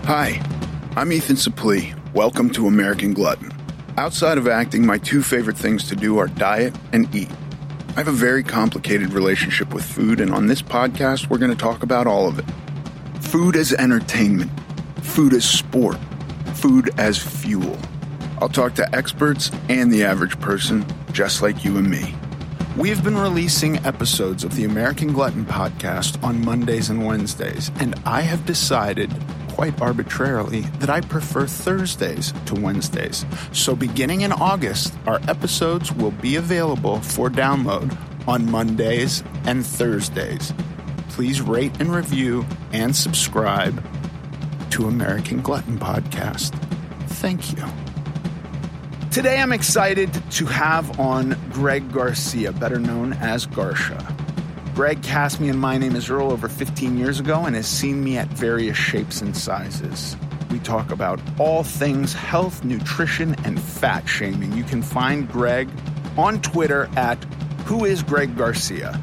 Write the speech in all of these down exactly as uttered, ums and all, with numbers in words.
Hi, I'm Ethan Suplee. Welcome to American Glutton. Outside of acting, my two favorite things to do are diet and eat. I have a very complicated relationship with food, and on this podcast, we're going to talk about all of it. Food as entertainment, food as sport, food as fuel. I'll talk to experts and the average person, just like you and me. We have been releasing episodes of the American Glutton podcast on Mondays and Wednesdays, and I have decided, quite arbitrarily, that I prefer Thursdays to Wednesdays. So beginning in August, our episodes will be available for download on Mondays and Thursdays. Please rate and review and subscribe to American Glutton Podcast. Thank you. Today I'm excited to have on Greg Garcia, better known as Garsha. Greg cast me in My Name is Earl over fifteen years ago and has seen me at various shapes and sizes. We talk about all things health, nutrition, and fat shaming. You can find Greg on Twitter at Who is Greg Garcia.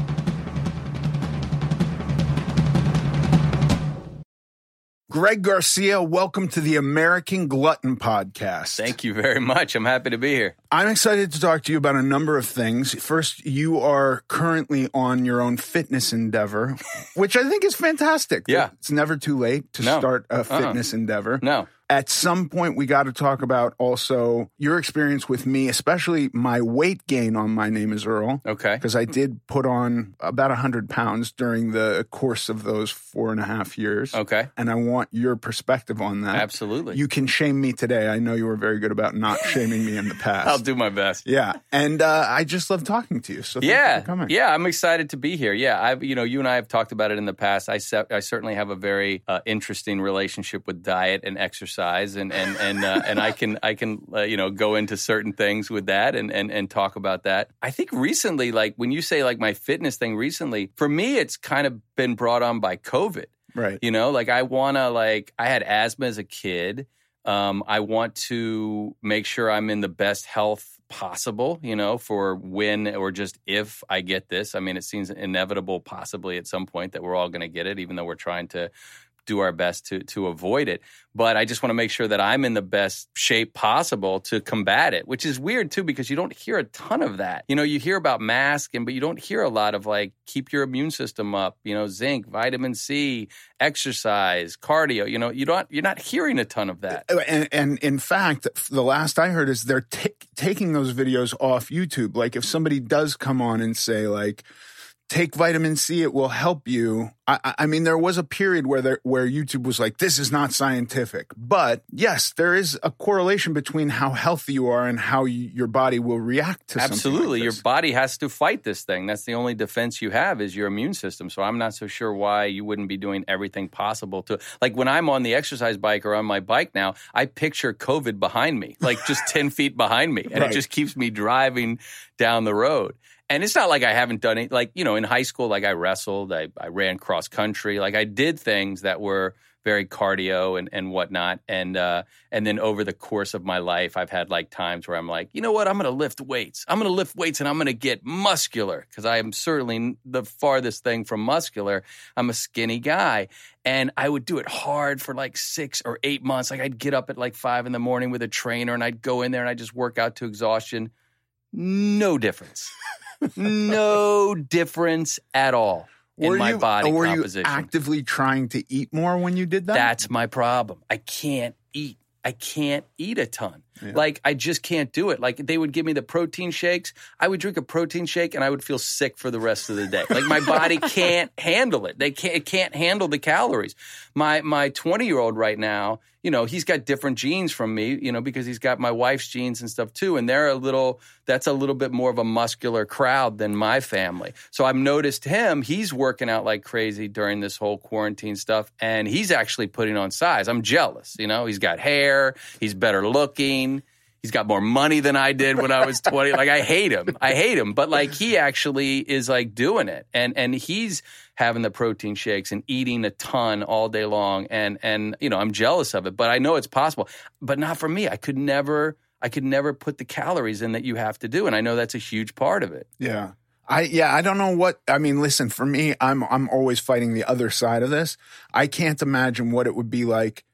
Greg Garcia, welcome to the American Glutton Podcast. Thank you very much. I'm happy to be here. I'm excited to talk to you about a number of things. First, you are currently on your own fitness endeavor, which I think is fantastic. Yeah. It's never too late to No. start a Uh-uh. fitness endeavor. No. At some point, we got to talk about also your experience with me, especially my weight gain on My Name is Earl. Okay. Because I did put on about one hundred pounds during the course of those four and a half years. Okay. And I want your perspective on that. Absolutely. You can shame me today. I know you were very good about not shaming me in the past. I'll do my best. Yeah. And uh, I just love talking to you. So thank Yeah. you for coming. Yeah. I'm excited to be here. Yeah. I've, you know, you and I have talked about it in the past. I, se- I certainly have a very uh, interesting relationship with diet and exercise, and, and, and, uh, and I can, I can, uh, you know, go into certain things with that and, and, and talk about that. I think recently, like when you say like my fitness thing recently, for me, it's kind of been brought on by COVID. Right. You know, like I want to, like, I had asthma as a kid. Um, I want to make sure I'm in the best health possible, you know, for when or just if I get this. I mean, it seems inevitable possibly at some point that we're all going to get it, even though we're trying to do our best to to avoid it. But I just want to make sure that I'm in the best shape possible to combat it, which is weird too, because you don't hear a ton of that. You know, you hear about masks, and but you don't hear a lot of like, keep your immune system up, you know, zinc, vitamin C, exercise, cardio. You know, you don't, you're not hearing a ton of that. And, and in fact, the last I heard is they're t- taking those videos off YouTube. Like if somebody does come on and say like, take vitamin C, it will help you. I, I mean, there was a period where there, where YouTube was like, this is not scientific. But yes, there is a correlation between how healthy you are and how you, your body will react to Absolutely. something like Your this. body has to fight this thing. That's the only defense you have is your immune system. So I'm not so sure why you wouldn't be doing everything possible to, like when I'm on the exercise bike or on my bike now, I picture COVID behind me, like just ten feet behind me. And Right. it just keeps me driving down the road. And it's not like I haven't done it. Like, you know, in high school, like I wrestled, I, I ran cross country. Like I did things that were very cardio and, and whatnot. And uh, and then over the course of my life, I've had like times where I'm like, you know what, I'm going to lift weights. I'm going to lift weights and I'm going to get muscular, because I am certainly the farthest thing from muscular. I'm a skinny guy. And I would do it hard for like six or eight months. Like I'd get up at like five in the morning with a trainer and I'd go in there and I'd just work out to exhaustion. No difference. No difference at all in Were my you, body were composition. you actively trying to eat more when you did that? That's my problem. I can't eat. I can't eat a ton. Yeah. Like, I just can't do it. Like, they would give me the protein shakes. I would drink a protein shake, and I would feel sick for the rest of the day. Like, my body can't handle it. They can't, it can't handle the calories. My my twenty-year-old right now, you know, he's got different genes from me, you know, because he's got my wife's genes and stuff too. And they're a little, that's a little bit more of a muscular crowd than my family. So I've noticed him, he's working out like crazy during this whole quarantine stuff. And he's actually putting on size. I'm jealous, you know, he's got hair, he's better looking. He's got more money than I did when I was twenty. Like, I hate him. I hate him. But, like, he actually is, like, doing it. And and he's having the protein shakes and eating a ton all day long. And, and you know, I'm jealous of it. But I know it's possible. But not for me. I could never, I could never put the calories in that you have to do. And I know that's a huge part of it. Yeah. I yeah, I don't know what I mean, listen, for me, I'm I'm always fighting the other side of this. I can't imagine what it would be like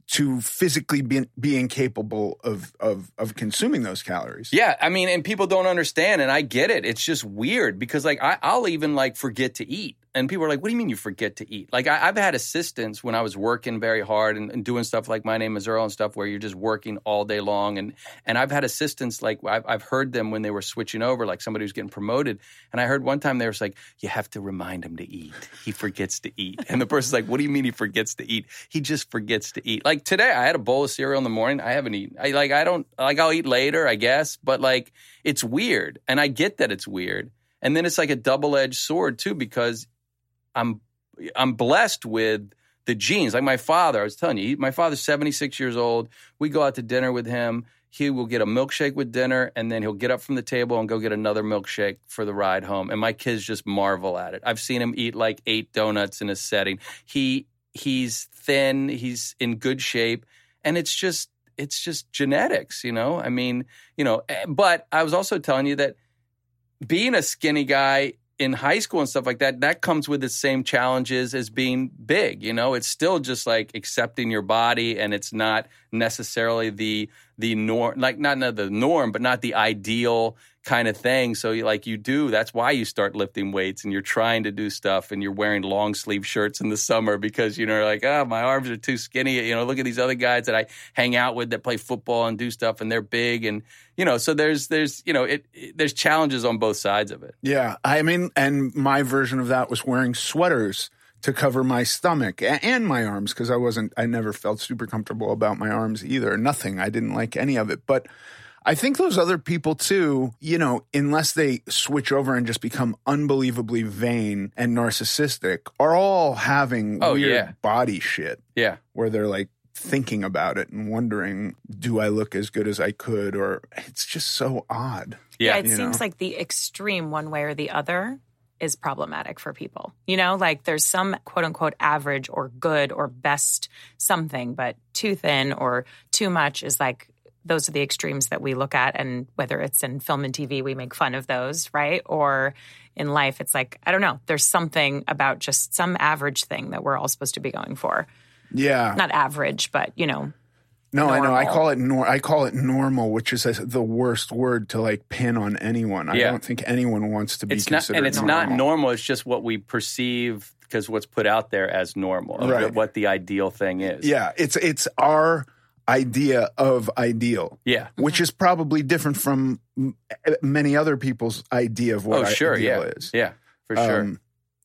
to physically be, be incapable of, of of consuming those calories. Yeah, I mean, and people don't understand, and I get it. It's just weird because, like, I, I'll even, like, forget to eat. And people are like, what do you mean you forget to eat? Like, I, I've had assistants when I was working very hard and, and doing stuff like My Name is Earl and stuff where you're just working all day long. And and I've had assistants, like, I've, I've heard them when they were switching over, like somebody who's getting promoted. And I heard one time they were like, you have to remind him to eat. He forgets to eat. And the person's like, what do you mean he forgets to eat? He just forgets to eat. Like, today I had a bowl of cereal in the morning. I haven't eaten. I, like, I don't, like, I'll eat later, I guess. But, like, it's weird. And I get that it's weird. And then it's like a double-edged sword, too, because I'm I'm blessed with the genes. Like my father, I was telling you, he, my father's seventy-six years old. We go out to dinner with him. He will get a milkshake with dinner, and then he'll get up from the table and go get another milkshake for the ride home. And my kids just marvel at it. I've seen him eat like eight donuts in a setting. He he's thin. He's in good shape, and it's just it's just genetics, you know. I mean, you know. But I was also telling you that being a skinny guy in high school and stuff like that, that comes with the same challenges as being big, you know? It's still just like accepting your body, and it's not necessarily the the norm, like not, not the norm, but not the ideal kind of thing. So you, like you do, that's why you start lifting weights and you're trying to do stuff and you're wearing long sleeve shirts in the summer because, you know, you're like, oh, my arms are too skinny. You know, look at these other guys that I hang out with that play football and do stuff and they're big. And, you know, so there's, there's, you know, it, it there's challenges on both sides of it. Yeah. I mean, and my version of that was wearing sweaters to cover my stomach and my arms because I wasn't, I never felt super comfortable about my arms either. Nothing. I didn't like any of it. But I think those other people too, you know, unless they switch over and just become unbelievably vain and narcissistic, are all having oh, weird yeah. body shit. Yeah. Where they're like thinking about it and wondering, do I look as good as I could? Or it's just so odd. Yeah, yeah it seems know? like the extreme one way or the other is problematic for people. You know, like there's some quote unquote average or good or best something, but too thin or too much is like, those are the extremes that we look at. And whether it's in film and T V, we make fun of those, right? Or in life, it's like, I don't know, there's something about just some average thing that we're all supposed to be going for. Yeah. Not average, but, you know, No, normal. I know. I call it nor- I call it normal, which is a, the worst word to like pin on anyone. I yeah. don't think anyone wants to be it's considered not, and it's normal. not normal. It's just what we perceive because what's put out there as normal, right. what the ideal thing is. Yeah, it's it's our idea of ideal. Yeah, which is probably different from m- many other people's idea of what oh, sure, ideal yeah. is. Yeah, for sure. Um,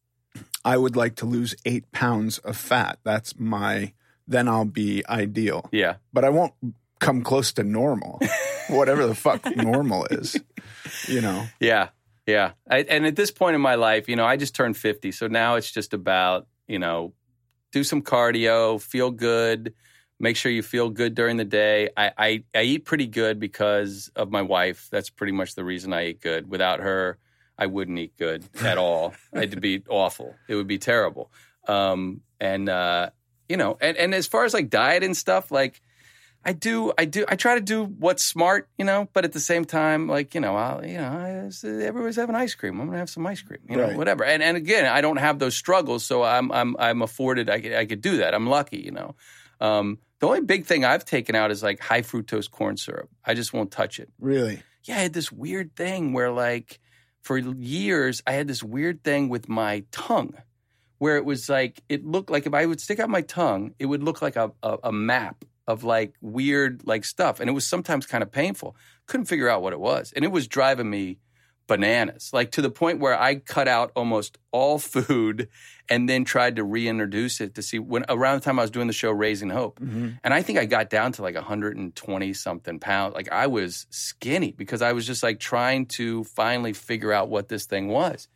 I would like to lose eight pounds of fat. That's my. Then I'll be ideal. Yeah. But I won't come close to normal, whatever the fuck normal is, you know? Yeah. Yeah. I, and at this point in my life, you know, I just turned fifty. So now it's just about, you know, do some cardio, feel good, make sure you feel good during the day. I, I, I eat pretty good because of my wife. That's pretty much the reason I eat good. Without her, I wouldn't eat good at all. It'd be awful. It would be terrible. Um, and, uh, You know, and, and as far as like diet and stuff, like I do, I do, I try to do what's smart, you know, but at the same time, like, you know, I'll, you know, everybody's having ice cream. I'm going to have some ice cream, you know, right. whatever. And and again, I don't have those struggles. So I'm, I'm, I'm afforded, I could, I could do that. I'm lucky, you know. Um, the only big thing I've taken out is like high fructose corn syrup. I just won't touch it. Really? Yeah. I had this weird thing where like for years, I had this weird thing with my tongue. Where it was like, it looked like if I would stick out my tongue, it would look like a, a, a map of like weird like stuff. And it was sometimes kind of painful. Couldn't figure out what it was. And it was driving me bananas, like to the point where I cut out almost all food and then tried to reintroduce it to see when around the time I was doing the show Raising Hope. Mm-hmm. And I think I got down to like one hundred twenty something pounds. Like I was skinny because I was just like trying to finally figure out what this thing was.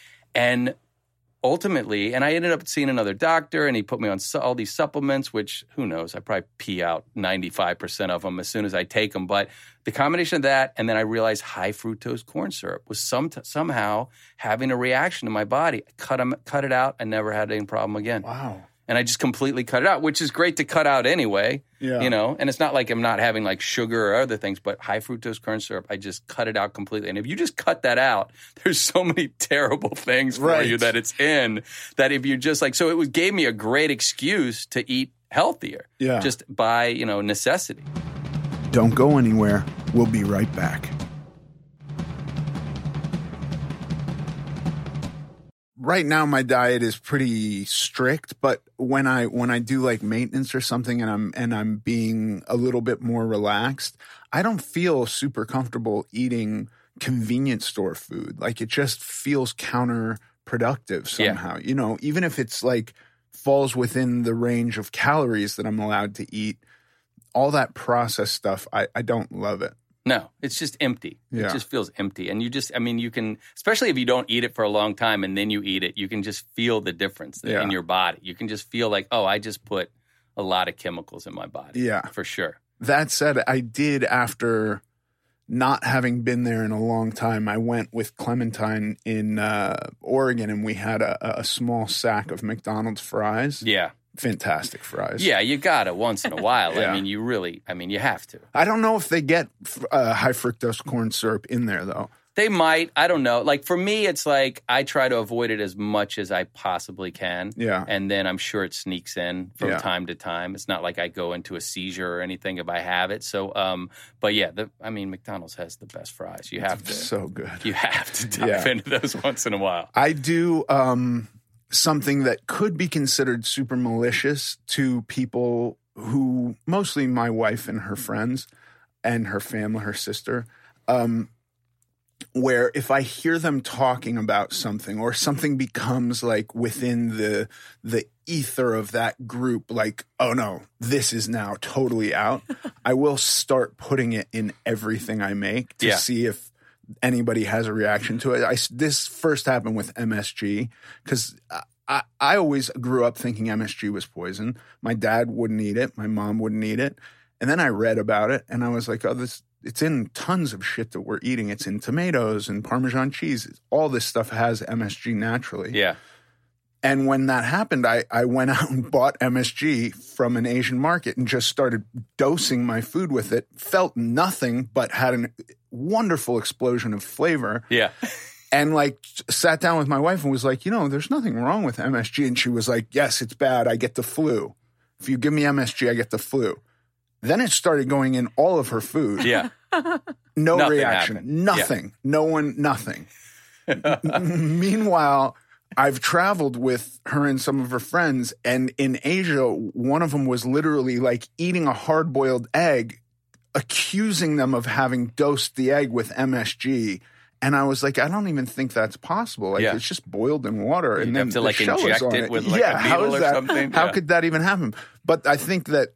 And ultimately, and I ended up seeing another doctor, and he put me on su- all these supplements, which, who knows, I probably pee out ninety-five percent of them as soon as I take them. But the combination of that, and then I realized high fructose corn syrup was some t- somehow having a reaction in my body. I cut, 'em, cut it out. I never had any problem again. Wow. And I just completely cut it out, which is great to cut out anyway, yeah. you know. And it's not like I'm not having like sugar or other things, but high fructose corn syrup, I just cut it out completely. And if you just cut that out, there's so many terrible things for right. you that it's in that if you just like, so it was, gave me a great excuse to eat healthier. Yeah. Just by, you know, necessity. Don't go anywhere. We'll be right back. Right now my diet is pretty strict, but when I when I do like maintenance or something and I'm and I'm being a little bit more relaxed, I don't feel super comfortable eating convenience store food. Like it just feels counterproductive somehow. Yeah. You know, even if it's like falls within the range of calories that I'm allowed to eat, all that processed stuff, I, I don't love it. No, it's just empty. Yeah. It just feels empty. And you just, I mean, you can, especially if you don't eat it for a long time and then you eat it, you can just feel the difference yeah. in your body. You can just feel like, oh, I just put a lot of chemicals in my body. Yeah. For sure. That said, I did, after not having been there in a long time, I went with Clementine in uh, Oregon and we had a, a small sack of McDonald's fries. Yeah. Fantastic fries. Yeah, you got it once in a while. yeah. I mean, you really, I mean, you have to. I don't know if they get uh, high fructose corn syrup in there, though. They might. I don't know. Like, for me, it's like I try to avoid it as much as I possibly can. Yeah. And then I'm sure it sneaks in from yeah. time to time. It's not like I go into a seizure or anything if I have it. So, um, but yeah, the, I mean, McDonald's has the best fries. You have to. So good. You have to dive yeah. into those once in a while. I do um, something that could be considered super malicious to people who, mostly my wife and her friends and her family, her sister, um, where if I hear them talking about something or something becomes like within the the ether of that group, like, oh no, this is now totally out, I will start putting it in everything I make to yeah. see if anybody has a reaction to it. I, this first happened with M S G because I, I always grew up thinking M S G was poison. My dad wouldn't eat it. My mom wouldn't eat it. And then I read about it and I was like, oh, this it's in tons of shit that we're eating. It's in tomatoes and Parmesan cheese. All this stuff has M S G naturally. Yeah. And when that happened, I, I went out and bought M S G from an Asian market and just started dosing my food with it. Felt nothing, but had a wonderful explosion of flavor. Yeah. And like sat down with my wife and was like, you know, there's nothing wrong with M S G. And she was like, yes, it's bad. I get the flu. If you give me M S G, I get the flu. Then it started going in all of her food. Yeah. No nothing reaction. happened. Nothing. Yeah. No one, nothing. M- meanwhile, I've traveled with her and some of her friends, and in Asia, one of them was literally like eating a hard-boiled egg, accusing them of having dosed the egg with M S G. And I was like, I don't even think that's possible. Like, yeah. it's just boiled in water. And you then have to the like shell inject is on it, it with like yeah, a how needle is or that, something. How yeah. could that even happen? But I think that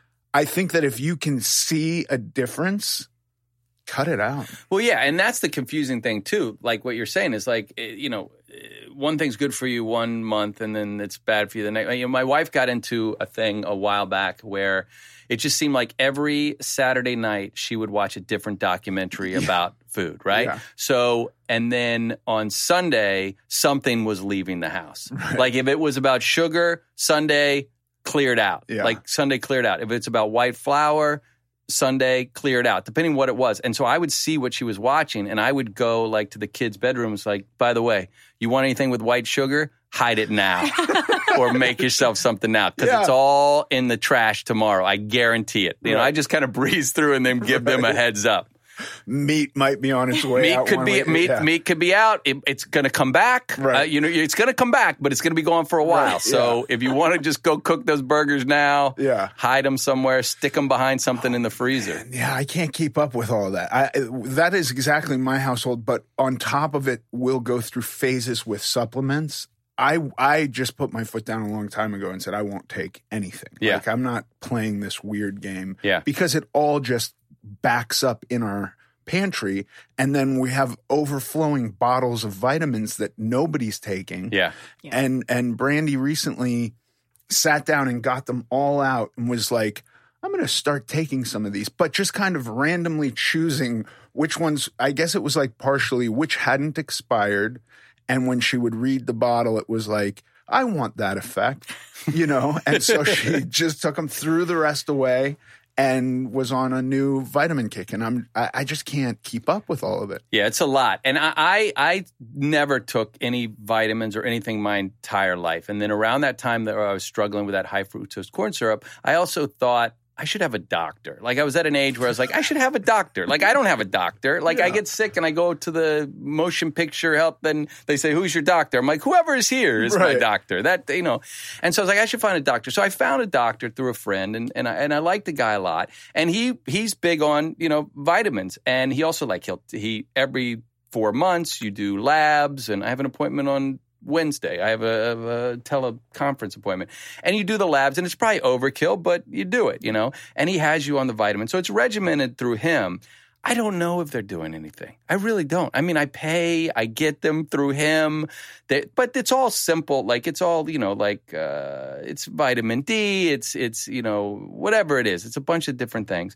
I think that if you can see a difference, cut it out. Well, yeah, and that's the confusing thing too. Like what you're saying is like, you know, one thing's good for you one month and then it's bad for you the next. You know, my wife got into a thing a while back where it just seemed like every Saturday night she would watch a different documentary yeah. about food, right? Yeah. So, and then on Sunday, something was leaving the house. Right. Like if it was about sugar, Sunday cleared out. Yeah. Like Sunday cleared out. If it's about white flour, Sunday cleared out, depending what it was. And so I would see what she was watching and I would go like to the kids' bedrooms like, by the way, you want anything with white sugar? Hide it now. Or make yourself something now. Because yeah. it's all in the trash tomorrow. I guarantee it. You right. know, I just kind of breeze through and then give right. them a heads up. Meat might be on its way meat out. Could be, way. meat, Yeah. meat could be out. It, it's going to come back. Right. Uh, you know, it's going to come back, but it's going to be gone for a while. Right. So yeah. if you want to just go cook those burgers now, yeah. hide them somewhere, stick them behind something oh, in the freezer. Man. Yeah, I can't keep up with all that. I, that is exactly my household. But on top of it, we'll go through phases with supplements. I I just put my foot down a long time ago and said I won't take anything. Yeah. Like I'm not playing this weird game. Yeah. Because it all just backs up in our pantry, and then we have overflowing bottles of vitamins that nobody's taking. Yeah. yeah. And and Brandy recently sat down and got them all out and was like, I'm going to start taking some of these, but just kind of randomly choosing which ones, I guess it was like partially which hadn't expired. And when she would read the bottle, it was like, I want that effect, you know? And so she just took them, threw the rest away. and was on a new vitamin kick, and I'm I, I just can't keep up with all of it. Yeah, it's a lot. And I, I I never took any vitamins or anything my entire life. And then around that time that I was struggling with that high fructose corn syrup, I also thought I should have a doctor. Like I was at an age where I was like, I should have a doctor. Like I don't have a doctor. Like yeah. I get sick and I go to the motion picture help and they say, who's your doctor? I'm like, whoever is here is right. my doctor. That, you know. And so I was like, I should find a doctor. So I found a doctor through a friend and, and I, and I like the guy a lot. And he, he's big on, you know, vitamins. And he also like, he'll, he, every four months you do labs and I have an appointment on Wednesday. I have a, a teleconference appointment. And you do the labs, and it's probably overkill, but you do it, you know. And he has you on the vitamin. So it's regimented through him. I don't know if they're doing anything. I really don't. I mean, I pay, I get them through him. They, but it's all simple. Like, it's all, you know, like, uh, it's vitamin D. It's, it's, you know, whatever it is. It's a bunch of different things.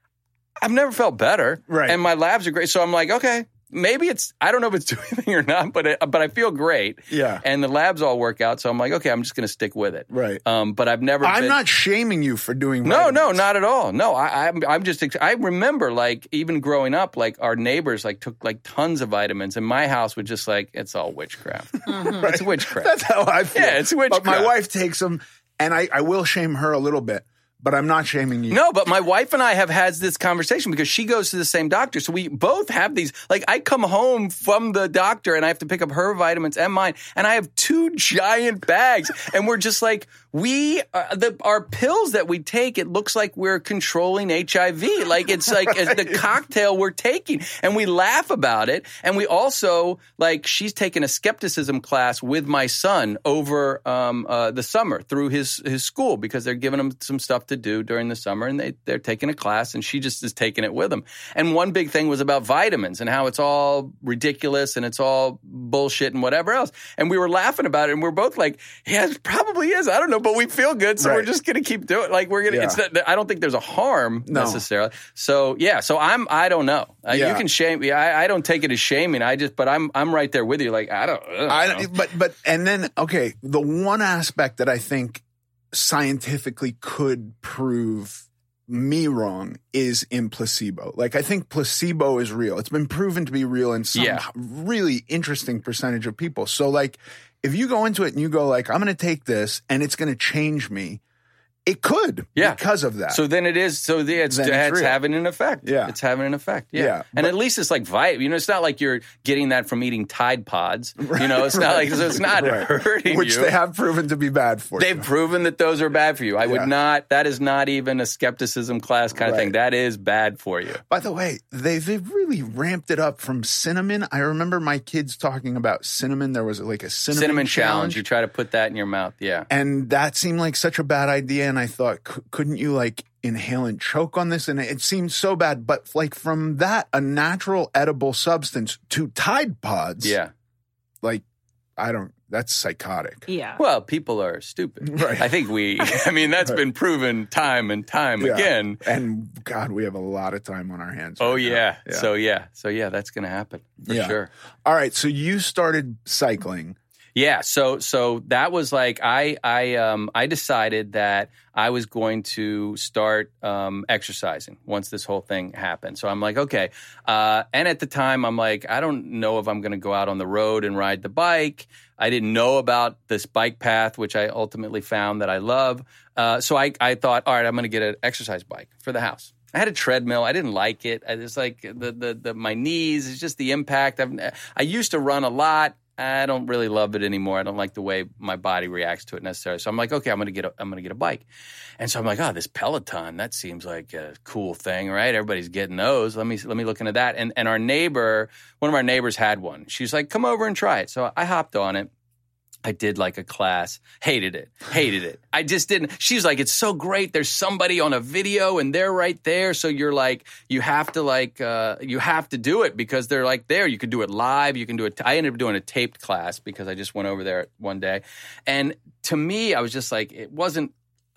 I've never felt better. Right. And my labs are great. So I'm like, okay. Maybe it's, I don't know if it's doing anything or not, but it, but I feel great. Yeah. And the labs all work out. So I'm like, okay, I'm just going to stick with it. Right. Um, but I've never I'm been, not shaming you for doing No, vitamins. no, not at all. No, I, I'm, I'm just, I remember like even growing up, like our neighbors like took like tons of vitamins and my house would just like, it's all witchcraft. Mm-hmm. Right. It's witchcraft. That's how I feel. Yeah, it's witchcraft. But my wife takes them, and I, I will shame her a little bit. But I'm not shaming you. No, but my wife and I have had this conversation because she goes to the same doctor. So we both have these. Like, I come home from the doctor and I have to pick up her vitamins and mine. And I have two giant bags. And we're just like, we, uh, the, our pills that we take, it looks like we're controlling H I V. Like, it's like right. the cocktail we're taking. And we laugh about it. And we also, like, she's taken a skepticism class with my son over um, uh, the summer through his, his school because they're giving him some stuff to do during the summer, and they, they're taking a class, and she just is taking it with them. And one big thing was about vitamins and how it's all ridiculous and it's all bullshit and whatever else. And we were laughing about it, and we're both like, yeah, it probably is. I don't know, but we feel good, so right. we're just going to keep doing it. Like, we're going to, yeah. it's not, I don't think there's a harm no. necessarily. So, yeah, so I'm, I don't know. Uh, yeah. You can shame me. I, I don't take it as shaming. I just, but I'm, I'm right there with you. Like, I don't, I don't I, know. But, but, and then, okay, the one aspect that I think scientifically could prove me wrong is in placebo. Like, I think placebo is real. It's been proven to be real in some yeah. really interesting percentage of people. So, like, if you go into it and you go, like, I'm going to take this and it's going to change me, it could yeah. because of that. So then it is, so the, it's, it's, it's having an effect. Yeah. It's having an effect. Yeah. yeah and but, at least it's like, vitamin. You know, it's not like you're getting that from eating Tide Pods. Right, you know, it's not right, like, so it's not right. hurting Which you. they have proven to be bad for They've you. proven that those are bad for you. I yeah. would not, that is not even a skepticism class kind right. of thing. That is bad for you. By the way, they, they've really ramped it up from cinnamon. I remember my kids talking about cinnamon. There was like a cinnamon, cinnamon challenge. challenge. You try to put that in your mouth. Yeah. And that seemed like such a bad idea. And I thought, couldn't you like inhale and choke on this? And it seemed so bad. But like from that, a natural edible substance to Tide Pods. Yeah. Like, I don't, that's psychotic. Yeah. Well, people are stupid. Right. I think we, I mean, that's right. been proven time and time yeah. again. And God, we have a lot of time on our hands. Oh, right yeah. yeah. So, yeah. So, yeah, that's going to happen for yeah. sure. All right. So you started cycling. Yeah, so so that was like I I um I decided that I was going to start um, exercising once this whole thing happened. So I'm like, okay. Uh, and at the time, I'm like, I don't know if I'm going to go out on the road and ride the bike. I didn't know about this bike path, which I ultimately found that I love. Uh, so I I thought, all right, I'm going to get an exercise bike for the house. I had a treadmill. I didn't like it. I just like the the, the my knees. It's just the impact. I've, I used to run a lot. I don't really love it anymore. I don't like the way my body reacts to it necessarily. So I'm like, okay, I'm gonna get a, I'm gonna get a bike. And so I'm like, oh, this Peloton, that seems like a cool thing, right? Everybody's getting those. Let me let me look into that. And and our neighbor, one of our neighbors had one. She's like, come over and try it. So I hopped on it. I did like a class, hated it, hated it. I just didn't. She's like, it's so great. There's somebody on a video and they're right there. So you're like, you have to like, uh, you have to do it because they're like there. You can do it live. You can do it. I ended up doing a taped class because I just went over there one day. And to me, I was just like, it wasn't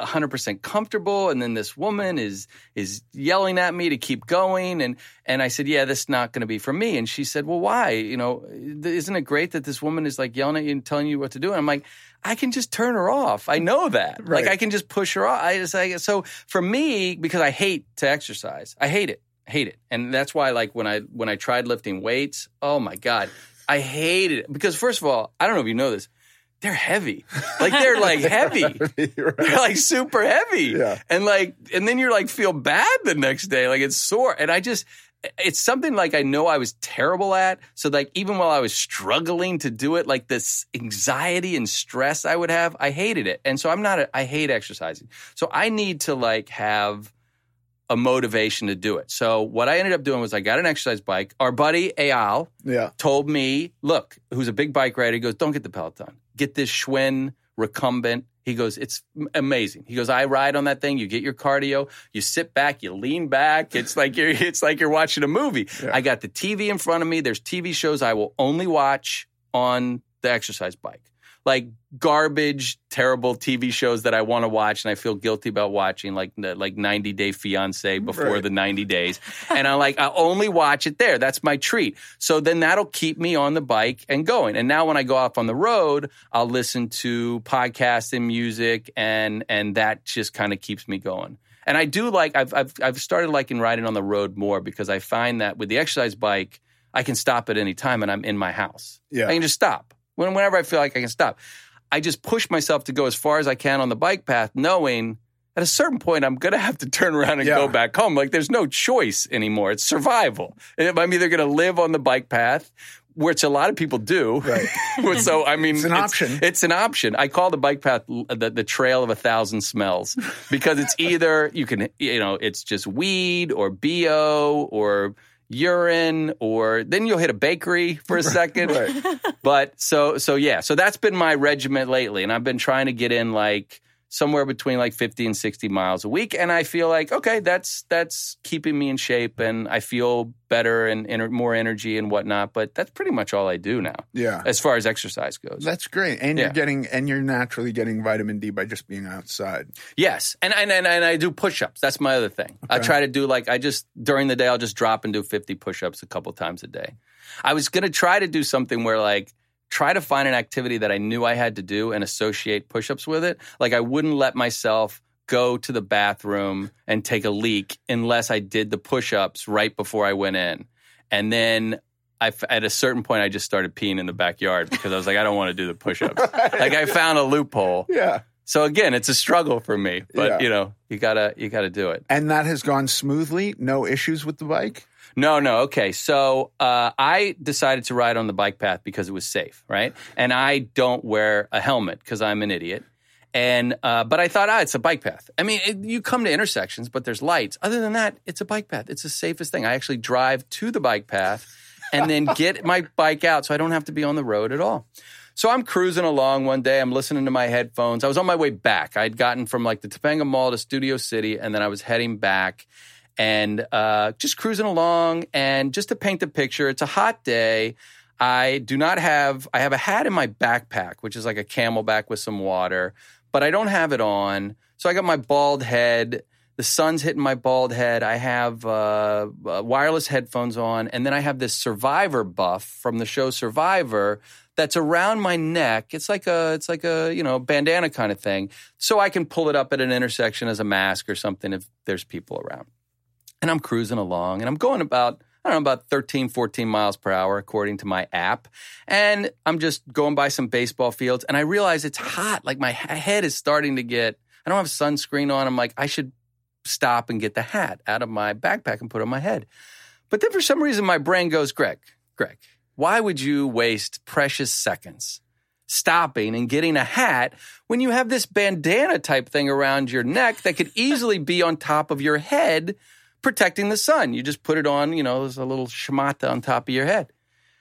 one hundred percent comfortable, and then this woman is is yelling at me to keep going, and and I said, yeah, this is not going to be for me. And she said, well, why? You know, isn't it great that this woman is like yelling at you and telling you what to do? And I'm like, I can just turn her off. I know that. Right. Like, I can just push her off. I just like, so for me, because I hate to exercise, I hate it, hate it, and that's why, like, when I when I tried lifting weights, oh my God, I hated it because first of all, I don't know if you know this. They're heavy. Like, they're like heavy. Right. They're like super heavy. Yeah. And like, and then you're like feel bad the next day. Like, it's sore. And I just, it's something like I know I was terrible at. So like, even while I was struggling to do it, like this anxiety and stress I would have, I hated it. And so I'm not, a, I hate exercising. So I need to like have a motivation to do it. So what I ended up doing was I got an exercise bike. Our buddy Eyal Yeah. told me, look, who's a big bike rider, he goes, don't get the Peloton. Get this Schwinn recumbent. He goes, it's amazing. He goes, I ride on that thing. You get your cardio. You sit back. You lean back. It's like you're, it's like you're watching a movie. Yeah. I got the T V in front of me. There's T V shows I will only watch on the exercise bike. Like garbage, terrible T V shows that I want to watch and I feel guilty about watching, like like ninety Day Fiance before Right. the ninety days. And I'm like, I only watch it there. That's my treat. So then that'll keep me on the bike and going. And now when I go off on the road, I'll listen to podcasts and music, and and that just kind of keeps me going. And I do like, I've I've I've started liking riding on the road more because I find that with the exercise bike, I can stop at any time and I'm in my house. Yeah. I can just stop. Whenever I feel like I can stop. I just push myself to go as far as I can on the bike path, knowing at a certain point I'm going to have to turn around and Yeah. go back home. Like, there's no choice anymore. It's survival. And I'm either going to live on the bike path, which a lot of people do. Right. So, I mean, It's an option. It's an option. I call the bike path the, the trail of a thousand smells because it's either you can, you know, it's just weed or B O or urine, or then you'll hit a bakery for a second. Right. But so, so yeah, so that's been my regiment lately. And I've been trying to get in like somewhere between like fifty and sixty miles a week. And I feel like, okay, that's, that's keeping me in shape and I feel better and ener- more energy and whatnot. But that's pretty much all I do now. Yeah. As far as exercise goes. That's great. And Yeah. you're getting, and you're naturally getting vitamin D by just being outside. Yes. And, and, and, and I do push-ups. That's my other thing. I Okay. try to do like, I just, during the day, I'll just drop and do fifty push-ups a couple times a day. I was going to try to do something where like, try to find an activity that I knew I had to do and associate push-ups with it. Like I wouldn't let myself go to the bathroom and take a leak unless I did the push-ups right before I went in. And then I, at a certain point, I just started peeing in the backyard because I was like, I don't want to do the push-ups. Like I found a loophole. Yeah. So again, it's a struggle for me, but Yeah. you know, you gotta you gotta do it. And that has gone smoothly? No issues with the bike? No, no, okay. So uh, I decided to ride on the bike path because it was safe, right? And I don't wear a helmet because I'm an idiot. And uh, but I thought, ah, it's a bike path. I mean, it, you come to intersections, but there's lights. Other than that, it's a bike path. It's the safest thing. I actually drive to the bike path and then get my bike out, so I don't have to be on the road at all. So I'm cruising along one day. I'm listening to my headphones. I was on my way back. I'd gotten from like the Topanga Mall to Studio City, and then I was heading back and uh, just cruising along. And just to paint the picture, it's a hot day. I do not have, I have a hat in my backpack, which is like a Camelback with some water, but I don't have it on. So I got my bald head. The sun's hitting my bald head. I have uh, uh, wireless headphones on. And then I have this Survivor buff from the show Survivor that's around my neck. It's like a, it's like a, you know, bandana kind of thing. So I can pull it up at an intersection as a mask or something if there's people around. And I'm cruising along and I'm going about, I don't know, about thirteen, fourteen miles per hour according to my app. And I'm just going by some baseball fields and I realize it's hot. Like my head is starting to get, I don't have sunscreen on. I'm like, I should stop and get the hat out of my backpack and put it on my head. But then for some reason my brain goes, Greg, Greg, why would you waste precious seconds stopping and getting a hat when you have this bandana type thing around your neck that could easily be on top of your head protecting the sun? You just put it on, you know, there's a little shmata on top of your head.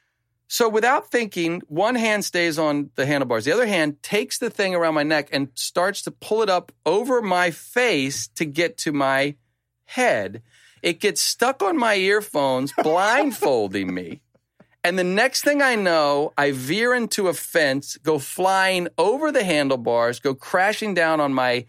So without thinking, one hand stays on the handlebars. The other hand takes the thing around my neck and starts to pull it up over my face to get to my head. It gets stuck on my earphones, blindfolding me. And the next thing I know, I veer into a fence, go flying over the handlebars, go crashing down on my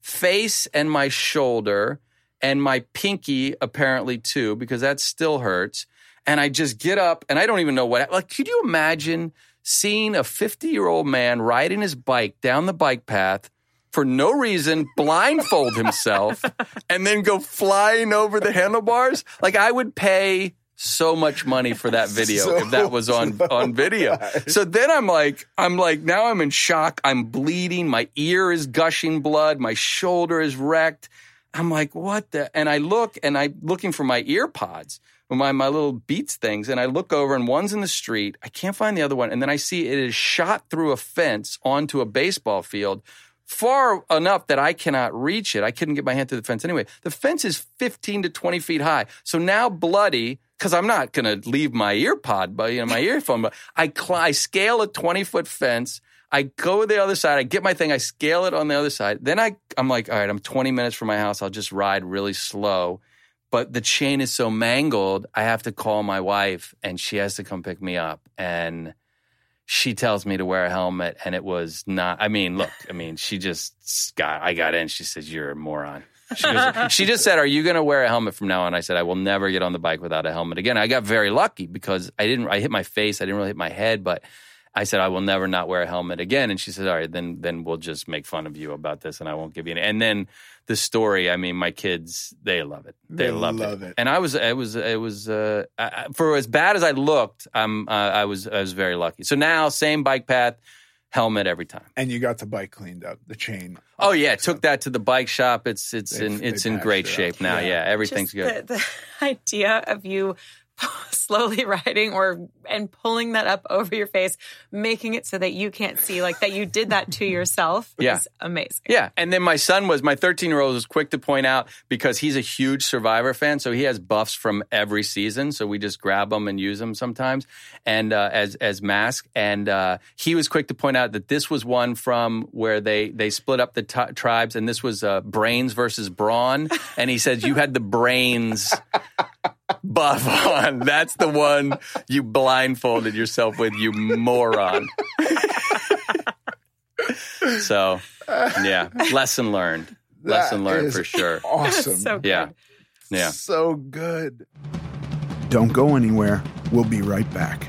face and my shoulder and my pinky apparently too, because that still hurts. And I just get up and I don't even know what, like, could you imagine seeing a fifty-year-old man riding his bike down the bike path for no reason, blindfold himself, and then go flying over the handlebars? Like, I would pay so much money for that video so, if that was on, so on video. Nice. So then I'm like, I'm like, now I'm in shock. I'm bleeding. My ear is gushing blood. My shoulder is wrecked. I'm like, what the? And I look and I'm looking for my ear pods, my, my little Beats things. And I look over and one's in the street. I can't find the other one. And then I see it is shot through a fence onto a baseball field far enough that I cannot reach it. I couldn't get my hand through the fence anyway. The fence is fifteen to twenty feet high. So now bloody, because I'm not going to leave my ear pod, but, you know, my earphone, but I, cl- I scale a twenty-foot fence. I go to the other side. I get my thing. I scale it on the other side. Then I, I'm like, all right, I'm twenty minutes from my house. I'll just ride really slow. But the chain is so mangled, I have to call my wife, and she has to come pick me up. And she tells me to wear a helmet, and it was not, I mean, look, I mean, she just got, I got in. She says, you're a moron. She, goes, she just said, are you going to wear a helmet from now on? I said, I will never get on the bike without a helmet again. I got very lucky because I didn't, I hit my face. I didn't really hit my head, but I said, I will never not wear a helmet again. And she said, all right, then then we'll just make fun of you about this and I won't give you any. And then the story, I mean, my kids, they love it. They, they love, love it. it. And I was, it was, it was, uh, I, for as bad as I looked, I'm, uh, I was, I was very lucky. So now, same bike path, helmet every time. And you got the bike cleaned up, the chain. Oh yeah, took that to the bike shop. It's, it's they, in, it's in great shape up. now. Yeah, yeah everything's Just good. The, the idea of you slowly riding or and pulling that up over your face, making it so that you can't see, like that you did that to yourself yeah. is amazing. Yeah. And then my son was, my thirteen-year-old was quick to point out, because he's a huge Survivor fan, so he has buffs from every season, so we just grab them and use them sometimes and uh, as as masks. And uh, he was quick to point out that this was one from where they, they split up the t- tribes, and this was uh, brains versus brawn. And he says, you had the brains buff on. That's the one you blindfolded yourself with, you moron. So, yeah, lesson learned. That lesson learned for sure. Awesome. So good. Yeah. Yeah. So good. Don't go anywhere. We'll be right back.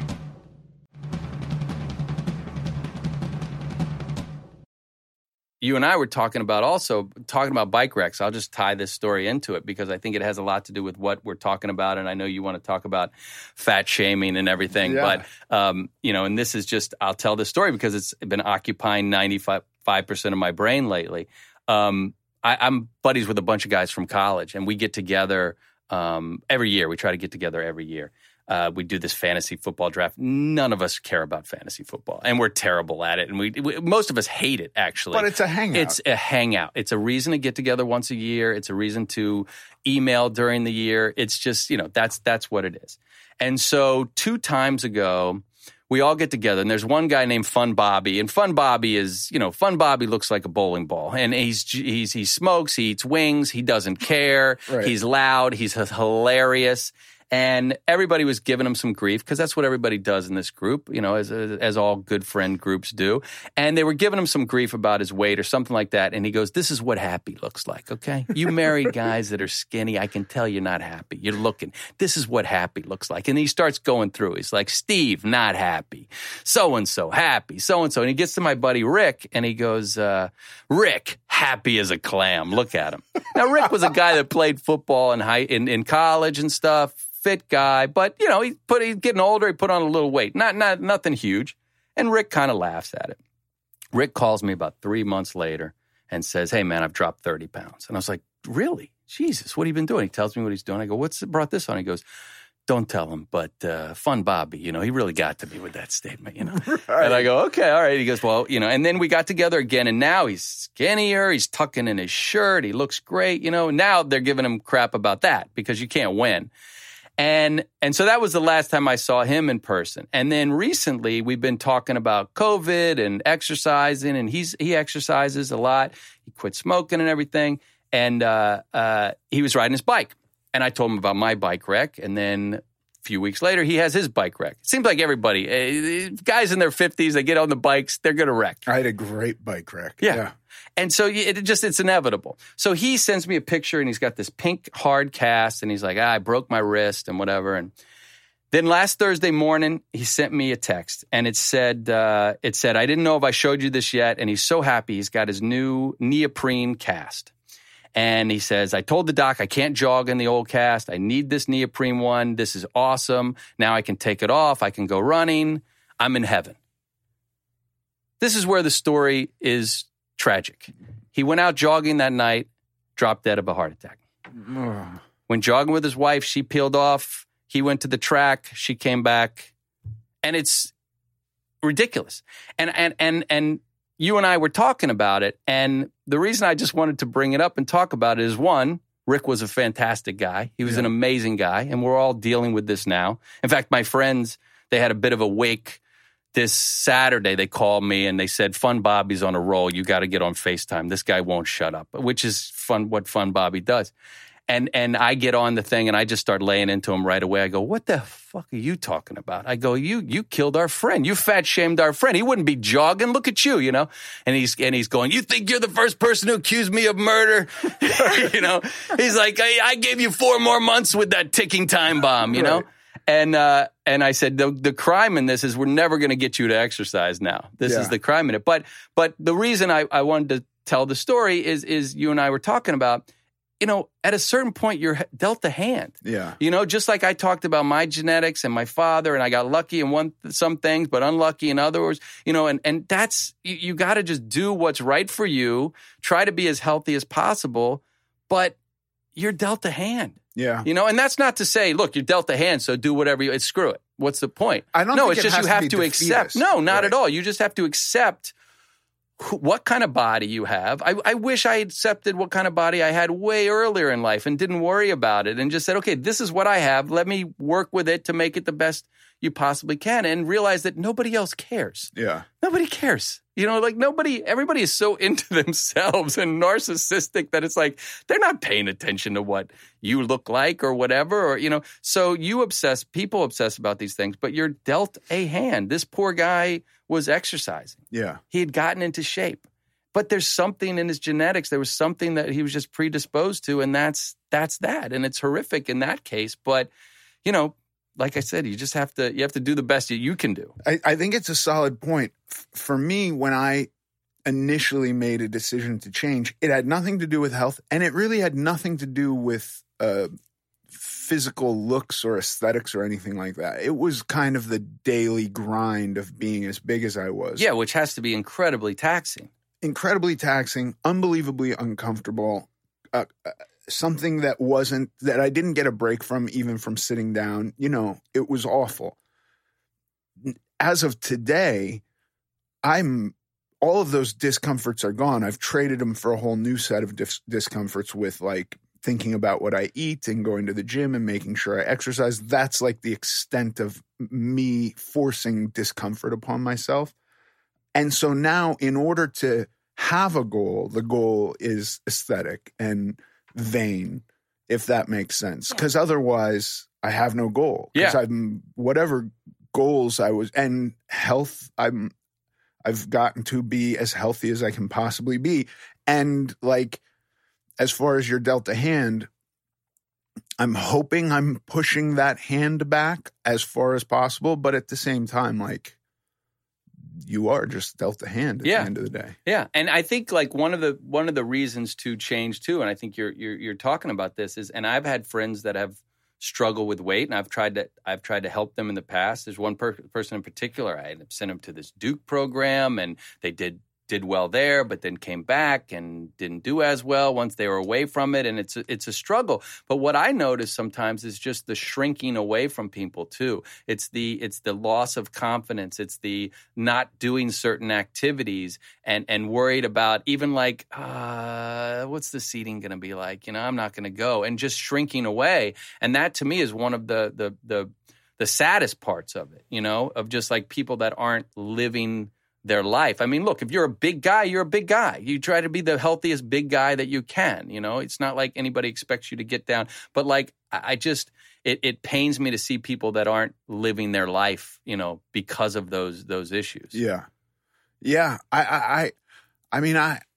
You and I were talking about also talking about bike wrecks. I'll just tie this story into it because I think it has a lot to do with what we're talking about. And I know you want to talk about fat shaming and everything. Yeah. But, um, you know, and this is just, I'll tell this story because it's been occupying ninety-five percent of my brain lately. Um, I, I'm buddies with a bunch of guys from college, and we get together um, every year. We try to get together every year. Uh, we do this fantasy football draft. None of us care about fantasy football, and we're terrible at it. And we, we most of us hate it, actually. But it's a hangout. It's a hangout. It's a reason to get together once a year. It's a reason to email during the year. It's just, you know, that's that's what it is. And so two times ago, we all get together, and there's one guy named Fun Bobby, and Fun Bobby is, you know, Fun Bobby looks like a bowling ball, and he's he's he smokes, he eats wings, he doesn't care, right. He's loud, he's hilarious. And everybody was giving him some grief because that's what everybody does in this group, you know, as as all good friend groups do. And they were giving him some grief about his weight or something like that. And he goes, this is what happy looks like, okay? You married guys that are skinny. I can tell you're not happy. You're looking. This is what happy looks like. And he starts going through. He's like, Steve, not happy. So-and-so, happy. So-and-so. And he gets to my buddy Rick, and he goes, uh, Rick, happy as a clam. Look at him. Now, Rick was a guy that played football in, high, in, in college and stuff. Fit guy, but you know, he put he's getting older, he put on a little weight. Not not nothing huge. And Rick kind of laughs at it. Rick calls me about three months later and says, hey man, I've dropped thirty pounds. And I was like, really? Jesus, what have you been doing? He tells me what he's doing. I go, what's brought this on? He goes, don't tell him, but uh, Fun Bobby, you know, he really got to me with that statement, you know. Right. And I go, okay, all right. He goes, well, you know, and then we got together again, and now he's skinnier, he's tucking in his shirt, he looks great, you know. Now they're giving him crap about that because you can't win. And and so that was the last time I saw him in person. And then recently we've been talking about COVID and exercising, and he's he exercises a lot. He quit smoking and everything. And uh, uh, he was riding his bike. And I told him about my bike wreck. And then a few weeks later, he has his bike wreck. It seems like everybody, uh, guys in their fifties, they get on the bikes, they're going to wreck. I had a great bike wreck. Yeah. yeah. And so it just, it's inevitable. So he sends me a picture and he's got this pink hard cast and he's like, ah, I broke my wrist and whatever. And then last Thursday morning, he sent me a text and it said, uh, it said, I didn't know if I showed you this yet. And he's so happy. He's got his new neoprene cast. And he says, I told the doc I can't jog in the old cast. I need this neoprene one. This is awesome. Now I can take it off. I can go running. I'm in heaven. This is where the story is tragic. He went out jogging that night, dropped dead of a heart attack. When jogging with his wife, she peeled off. He went to the track. She came back. And it's ridiculous. And and and and you and I were talking about it. And the reason I just wanted to bring it up and talk about it is, one, Rick was a fantastic guy. He was yeah. an amazing guy. And we're all dealing with this now. In fact, my friends, they had a bit of a wake this Saturday. They called me and they said, Fun Bobby's on a roll. You got to get on FaceTime. This guy won't shut up, which is fun. What Fun Bobby does. And and I get on the thing and I just start laying into him right away. I go, what the fuck are you talking about? I go, you you killed our friend. You fat shamed our friend. He wouldn't be jogging. Look at you, you know. And he's and he's going, you think you're the first person who accused me of murder? You know. He's like, I, I gave you four more months with that ticking time bomb, you know. Right. And uh, and I said, the, the crime in this is we're never going to get you to exercise now. This yeah. is the crime in it. But but the reason I, I wanted to tell the story is is you and I were talking about, you know, at a certain point, you're dealt a hand. Yeah. You know, just like I talked about my genetics and my father, and I got lucky in one some things, but unlucky in others. You know, and and that's you, you got to just do what's right for you. Try to be as healthy as possible, but you're dealt a hand. Yeah. You know, and that's not to say, look, you're dealt a hand, so do whatever you. Screw it. What's the point? I don't. No, think it's it just has you to have be to defeatist. accept. No, not right. at all. You just have to accept what kind of body you have. I, I wish I accepted what kind of body I had way earlier in life and didn't worry about it and just said, okay, this is what I have. Let me work with it to make it the best you possibly can, and realize that nobody else cares. Yeah. Nobody cares. You know, like nobody, everybody is so into themselves and narcissistic that it's like they're not paying attention to what you look like or whatever, or, you know, so you obsess, people obsess about these things, but you're dealt a hand. This poor guy was exercising. Yeah. He had gotten into shape, but there's something in his genetics. There was something that he was just predisposed to, and that's, that's that. And it's horrific in that case. But, you know, like I said, you just have to, you have to do the best that you can do. I, I think it's a solid point. F- for me, when I initially made a decision to change, it had nothing to do with health, and it really had nothing to do with uh, physical looks or aesthetics or anything like that. It was kind of the daily grind of being as big as I was. Yeah, which has to be incredibly taxing. Incredibly taxing, unbelievably uncomfortable. Uh, uh, something that wasn't, that I didn't get a break from, even from sitting down. You know, it was awful. As of today, I'm, all of those discomforts are gone. I've traded them for a whole new set of dis- discomforts with like thinking about what I eat and going to the gym and making sure I exercise. That's like the extent of me forcing discomfort upon myself. And so now, in order to have a goal, the goal is aesthetic and vain, if that makes sense. Because otherwise, I have no goal. Because yeah. I'm whatever goals I was, and health. I'm I've gotten to be as healthy as I can possibly be, and like as far as your dealt a hand, I'm hoping I'm pushing that hand back as far as possible. But at the same time, like, you are just dealt a hand at yeah. the end of the day. Yeah. And I think like one of the one of the reasons to change too, and I think you're you're you're talking about this, is, and I've had friends that have struggled with weight, and I've tried to I've tried to help them in the past. There's one per- person in particular, I sent them to this Duke program, and they did did well there, but then came back and didn't do as well once they were away from it. And it's a, it's a struggle. But what I notice sometimes is just the shrinking away from people too. It's the it's the loss of confidence. It's the not doing certain activities and and worried about even like, uh, what's the seating going to be like? You know, I'm not going to go, and just shrinking away. And that to me is one of the the the the saddest parts of it. You know, of just like people that aren't living their life. I mean, look, if you're a big guy, you're a big guy. You try to be the healthiest big guy that you can. You know, it's not like anybody expects you to get down. But like, I just, it, it pains me to see people that aren't living their life, you know, because of those those issues. Yeah, yeah. I, I, I, I mean, I,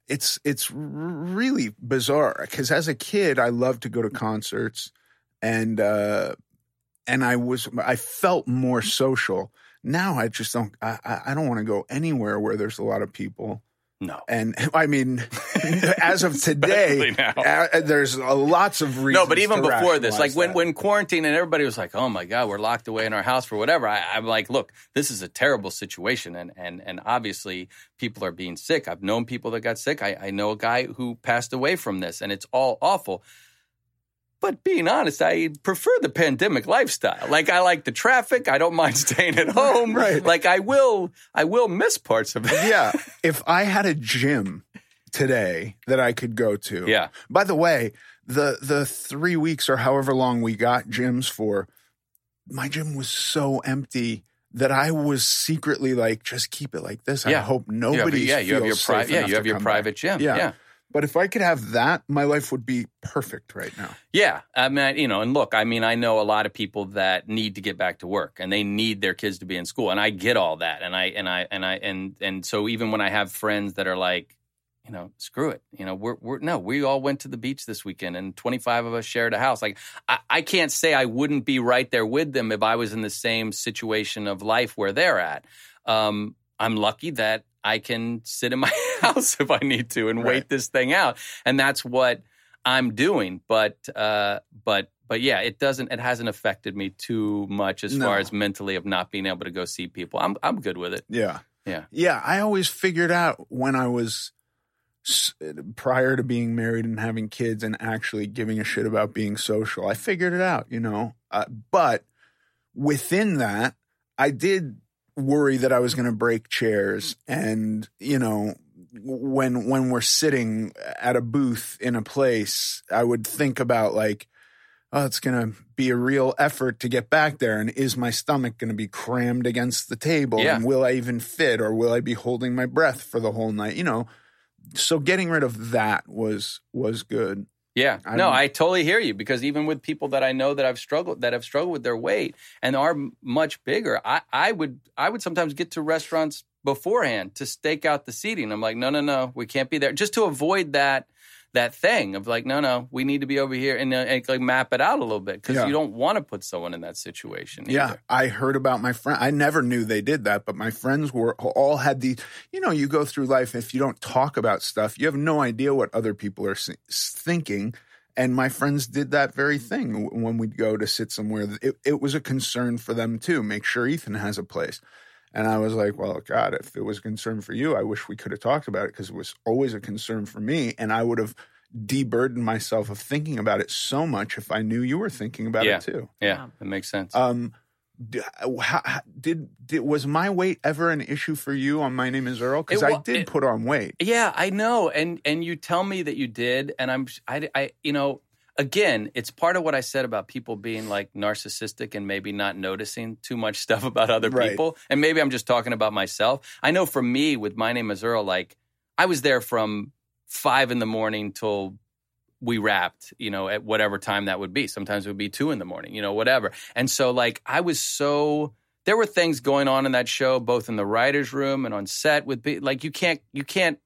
it's it's r- really bizarre because as a kid, I loved to go to concerts, and uh, and I was I felt more social. Now I just don't. I I don't want to go anywhere where there's a lot of people. No. And I mean, as of today, uh, there's uh, lots of reasons. No, but even to before this, like rationalize when, that. when quarantine and everybody was like, oh my God, we're locked away in our house for whatever. I, I'm like, look, this is a terrible situation. And, and, and obviously people are being sick. I've known people that got sick. I, I know a guy who passed away from this, and it's all awful. But being honest, I prefer the pandemic lifestyle. Like, I like the traffic. I don't mind staying at home. Right. Like, I will, I will miss parts of it. Yeah. If I had a gym today that I could go to. Yeah. By the way, the the three weeks or however long we got gyms for, my gym was so empty that I was secretly like, just keep it like this. Yeah. I hope nobody Yeah, you have your feels pri- safe yeah, enough you have to your come private back. gym. Yeah. Yeah. But if I could have that, my life would be perfect right now. Yeah. I mean, you know, and look, I mean, I know a lot of people that need to get back to work and they need their kids to be in school. And I get all that. And I, and I, and I, and, and so even when I have friends that are like, you know, screw it. You know, we're, we're, no, we all went to the beach this weekend and twenty-five of us shared a house. Like, I, I can't say I wouldn't be right there with them if I was in the same situation of life where they're at. Um, I'm lucky that I can sit in my house if I need to and Right. wait this thing out. And that's what I'm doing. But, uh, but, but yeah, it doesn't, it hasn't affected me too much as No. far as mentally of not being able to go see people. I'm, I'm good with it. Yeah. Yeah. Yeah. I always figured out when I was s- prior to being married and having kids and actually giving a shit about being social, I figured it out, you know. Uh, but within that, I did worry that I was going to break chairs. And, you know, when when we're sitting at a booth in a place, I would think about like, oh, it's going to be a real effort to get back there. And is my stomach going to be crammed against the table? Yeah. And will I even fit, or will I be holding my breath for the whole night? You know, so getting rid of that was was good. Yeah, I'm- no, I totally hear you, because even with people that I know that I've struggled that have struggled with their weight and are m- much bigger, I, I would I would sometimes get to restaurants beforehand to stake out the seating. I'm like, no, no, no, we can't be there, just to avoid that that thing of like, no, no, we need to be over here and, uh, and like map it out a little bit, because Yeah. you don't want to put someone in that situation. Yeah, either. I heard about my friend. I never knew they did that, but my friends were all had the. You know, you go through life, if you don't talk about stuff, you have no idea what other people are s- thinking. And my friends did that very thing when we'd go to sit somewhere. It, it was a concern for them too. Make sure Ethan has a place. And I was like, well, God, if it was a concern for you, I wish we could have talked about it, because it was always a concern for me. And I would have deburdened myself of thinking about it so much if I knew you were thinking about Yeah. it too. Yeah, that makes sense. Um, d- how, how- did, did was my weight ever an issue for you on My Name Is Earl? Because It I wa- did it- put on weight. Yeah, I know, and and you tell me that you did, and I'm, I, I, you know, again, it's part of what I said about people being like narcissistic and maybe not noticing too much stuff about other Right. people, and maybe I'm just talking about myself. I know for me, with My Name Is Earl, like I was there from five in the morning till we wrapped, you know, at whatever time that would be. Sometimes it would be two in the morning, you know, whatever. And so, like, I was so. There were things going on in that show, both in the writers' room and on set. With be- like, you can't, you can't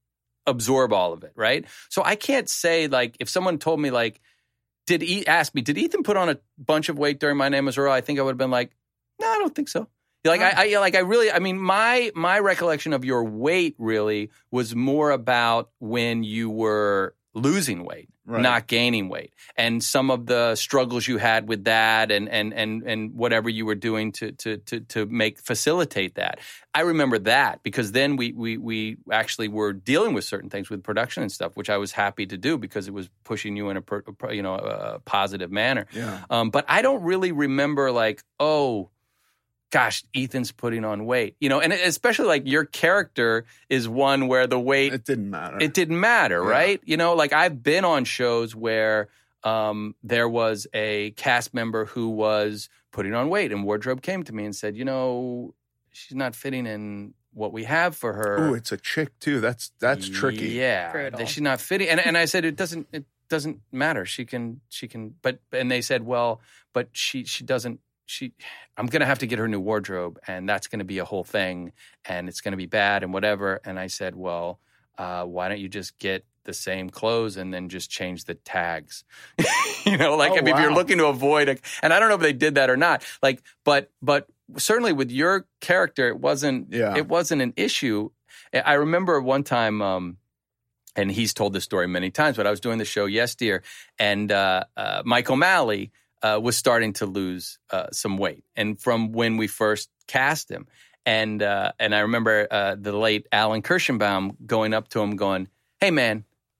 absorb all of it, right? So I can't say, like, if someone told me, like, did he ask me, did Ethan put on a bunch of weight during My Name Is Earl? I think I would have been like, no, I don't think so. Like, I, I, like, I really, I mean, my, my recollection of your weight really was more about when you were losing weight, Right. not gaining weight, and some of the struggles you had with that, and and and and whatever you were doing to to to to make facilitate that. I remember that, because then we we we actually were dealing with certain things with production and stuff, which I was happy to do, because it was pushing you in a per, you know a positive manner. Yeah. Um, but I don't really remember, like, oh, gosh, Ethan's putting on weight, you know, and especially like your character is one where the weight, It didn't matter. it didn't matter, Yeah. right? You know, like I've been on shows where um, there was a cast member who was putting on weight, and wardrobe came to me and said, you know, she's not fitting in what we have for her. Ooh, it's a chick too. That's that's tricky. Yeah, Brutal. that she's not fitting, and and I said it doesn't it doesn't matter. She can she can, but and they said, well, but she she doesn't. She, I'm going to have to get her new wardrobe, and that's going to be a whole thing, and it's going to be bad and whatever. And I said, well, uh, why don't you just get the same clothes and then just change the tags? You know, like Oh, if, if you're wow. looking to avoid a, and I don't know if they did that or not, like, but, but certainly with your character, it wasn't, Yeah. it wasn't an issue. I remember one time, um, and he's told this story many times, but I was doing the show Yes Dear, and uh, uh, Mike O'Malley uh, was starting to lose uh, some weight, and from when we first cast him, and uh, and I remember uh, the late Alan Kirschenbaum going up to him, going, "Hey man,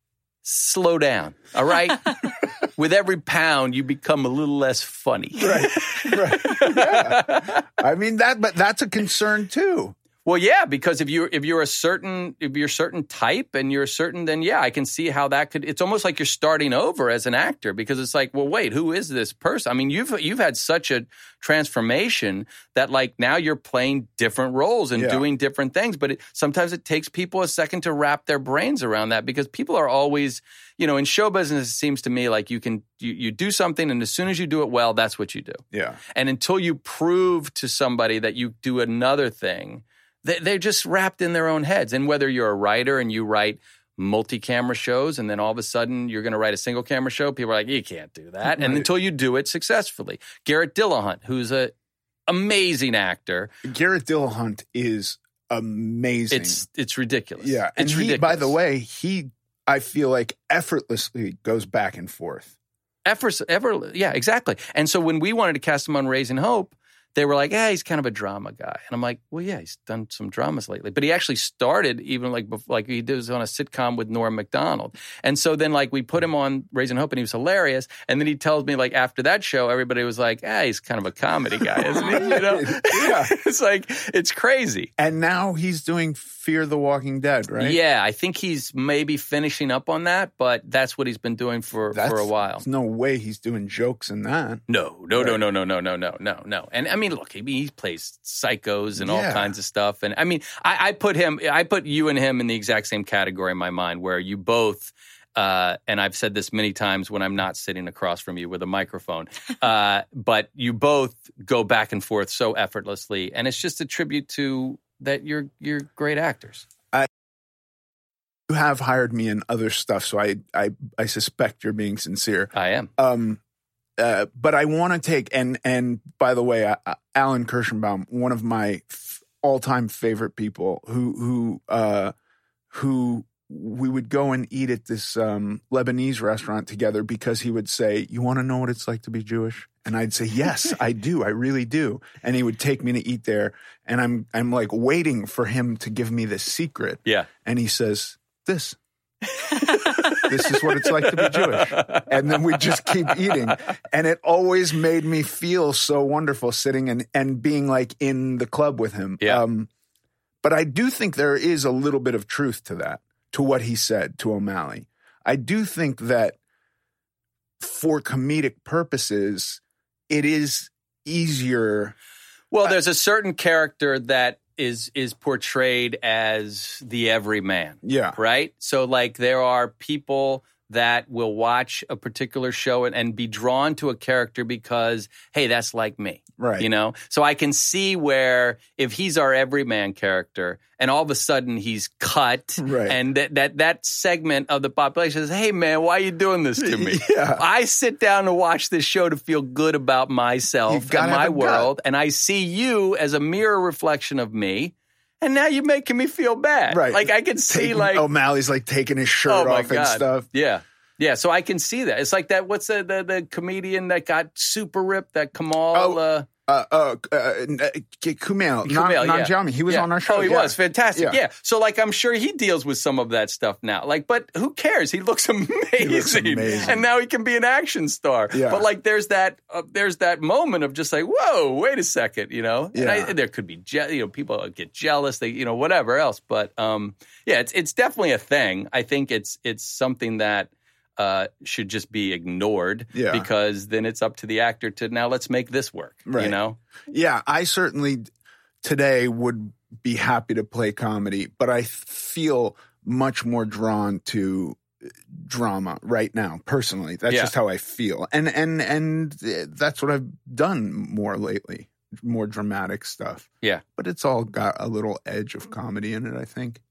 slow down, all right? With every pound, you become a little less funny." Right. Right. Yeah. I mean that, but that's a concern too. Well, yeah, because if you're if you're a certain if you're a certain type and you're a certain, then yeah, I can see how that could. It's almost like you're starting over as an actor, because it's like, well, wait, who is this person? I mean, you've you've had such a transformation that like now you're playing different roles and Yeah. doing different things. But it, sometimes it takes people a second to wrap their brains around that, because people are always, you know, in show business, it seems to me like you can you, you do something, and as soon as you do it well, that's what you do. Yeah. And until you prove to somebody that you do another thing, they- they're just wrapped in their own heads. And whether you're a writer and you write multi-camera shows, and then all of a sudden you're going to write a single camera show, people are like, you can't do that. And Right. until you do it successfully. Garrett Dillahunt, who's a amazing actor. Garrett Dillahunt is amazing. It's it's ridiculous. yeah. And it's he, ridiculous. by the way, he, I feel like effortlessly goes back and forth. Effort, ever, yeah, exactly. And so when we wanted to cast him on Raising Hope, they were like, yeah, he's kind of a drama guy. And I'm like, well, yeah, he's done some dramas lately. But he actually started even like bef- like he was on a sitcom with Norm Macdonald. And so then like we put him on Raising Hope, and he was hilarious. And then he tells me like after that show, everybody was like, ah, he's kind of a comedy guy, isn't he? You know? Yeah. It's like, it's crazy. And now he's doing Fear the Walking Dead, right? Yeah, I think he's maybe finishing up on that, but that's what he's been doing for, That's, for a while. There's no way he's doing jokes in that. No, no, no, Right. no, no, no, no, no, no, no. And I mean, look, he, he plays psychos and all Yeah. kinds of stuff. And I mean, I, I put him, I put you and him in the exact same category in my mind, where you both, uh, and I've said this many times when I'm not sitting across from you with a microphone, uh, but you both go back and forth so effortlessly, and it's just a tribute to that you're you're great actors. You have hired me in other stuff, so I I, I suspect you're being sincere. I am. Um, uh, but I want to take and and by the way, uh, Alan Kirschenbaum, one of my f- all-time favorite people, who who uh, who we would go and eat at this um, Lebanese restaurant together, because he would say, "You want to know what it's like to be Jewish?" And I'd say, "Yes, I do. I really do." And he would take me to eat there, and I'm I'm like waiting for him to give me the secret. Yeah. And he says, "This." This is what it's like to be Jewish. And then we just keep eating. And it always made me feel so wonderful sitting and, and being like in the club with him. Yeah. Um, but I do think there is a little bit of truth to that, to what he said to O'Malley. I do think that for comedic purposes, it is easier. Well, there's a certain character that is is portrayed as the everyman. Yeah. Right? So, like, there are people that will watch a particular show and, and be drawn to a character because, hey, that's like me. Right. You know? So I can see where if he's our everyman character and all of a sudden he's cut, Right. and that, that that segment of the population says, hey, man, why are you doing this to me? Yeah. I sit down to watch this show to feel good about myself You've and gotta my have a gut. world, and I see you as a mirror reflection of me. And now you're making me feel bad. Right. Like I can see Taking- like O'Malley's like taking his shirt oh my off God. and stuff. Yeah. Yeah. So I can see that. It's like that what's the the, the comedian that got super ripped, that Kamal Oh, uh Uh, uh, uh, uh, Kumail, Kumail, yeah. Nanjiani. He was Yeah. on our show. Oh, he yeah. was fantastic. Yeah. Yeah. So like I'm sure he deals with some of that stuff now. Like, but who cares? He looks amazing. looks amazing. And now he can be an action star. Yeah. But like there's that uh, there's that moment of just like, whoa, wait a second, you know? And Yeah. I, there could be je- you know, people get jealous, they you know, whatever else. But um yeah, it's it's definitely a thing. I think it's it's something that uh, should just be ignored Yeah. because then it's up to the actor to now let's make this work. You Right. know? Yeah, I certainly today would be happy to play comedy, but I feel much more drawn to drama right now, personally. That's Yeah. just how I feel. And and and that's what I've done more lately, more dramatic stuff. Yeah. But it's all got a little edge of comedy in it, I think.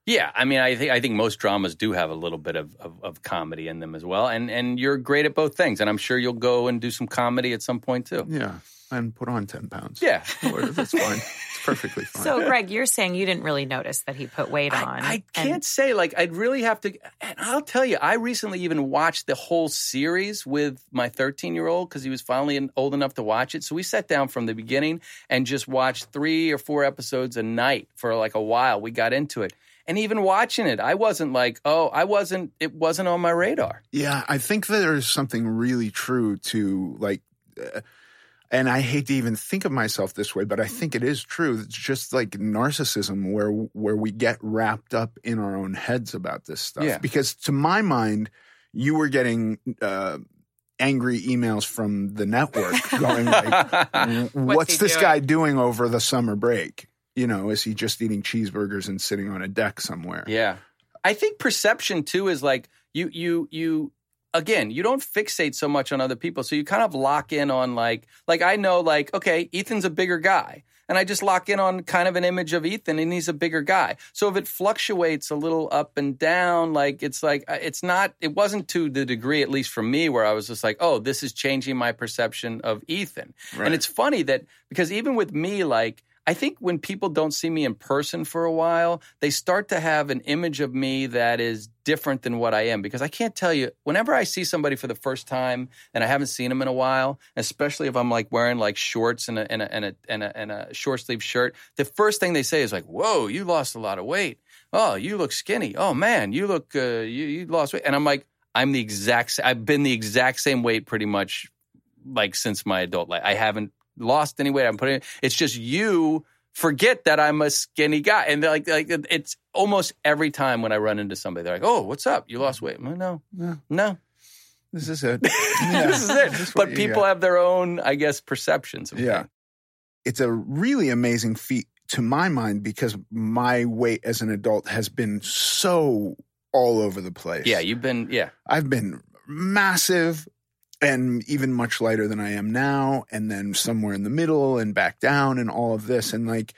Yeah, I mean, I think I think most dramas do have a little bit of, of, of comedy in them as well, and and you're great at both things, and I'm sure you'll go and do some comedy at some point too. Yeah, and put on ten pounds. Yeah, that's fine. It's perfectly fine. So, Greg, you're saying you didn't really notice that he put weight on. I, I can't and- say, like, I'd really have to, and I'll tell you, I recently even watched the whole series with my thirteen-year-old because he was finally old enough to watch it. So we sat down from the beginning and just watched three or four episodes a night for like a while. We got into it. And even watching it, I wasn't like, oh, I wasn't, it wasn't on my radar. Yeah, I think there's something really true to, like, uh, and I hate to even think of myself this way, but I think it is true. It's just like narcissism where where we get wrapped up in our own heads about this stuff. Yeah. Because to my mind, you were getting uh, angry emails from the network going like, what's he this doing? guy doing over the summer break? You know, is he just eating cheeseburgers and sitting on a deck somewhere? Yeah. I think perception too is like you, you, you, again, you don't fixate so much on other people. So you kind of lock in on like, like I know like, okay, Ethan's a bigger guy. And I just lock in on kind of an image of Ethan and he's a bigger guy. So if it fluctuates a little up and down, like it's like, it's not, it wasn't to the degree, at least for me, where I was just like, oh, this is changing my perception of Ethan. Right. And it's funny that because even with me, like, I think when people don't see me in person for a while, they start to have an image of me that is different than what I am. Because I can't tell you, whenever I see somebody for the first time and I haven't seen them in a while, especially if I'm like wearing like shorts and a, and a, and a, and a, and a short sleeve shirt, the first thing they say is like, whoa, you lost a lot of weight. Oh, you look skinny. Oh man, you look, uh, you, you lost weight. And I'm like, I'm the exact, sa- I've been the exact same weight pretty much like since my adult life. I haven't lost any weight. I'm putting it's just you forget that I'm a skinny guy. And they're like, like it's almost every time when I run into somebody, they're like, oh, what's up? You lost weight. I'm like, no, No. no. This is it. This is it. This is what But you people got. have their own, I guess, perceptions of Yeah. me. It's a really amazing feat to my mind because my weight as an adult has been so all over the place. Yeah, you've been, yeah. I've been massive and even much lighter than I am now, and then somewhere in the middle and back down and all of this. And like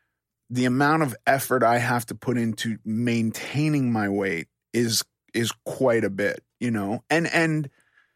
the amount of effort I have to put into maintaining my weight is is quite a bit, you know? And and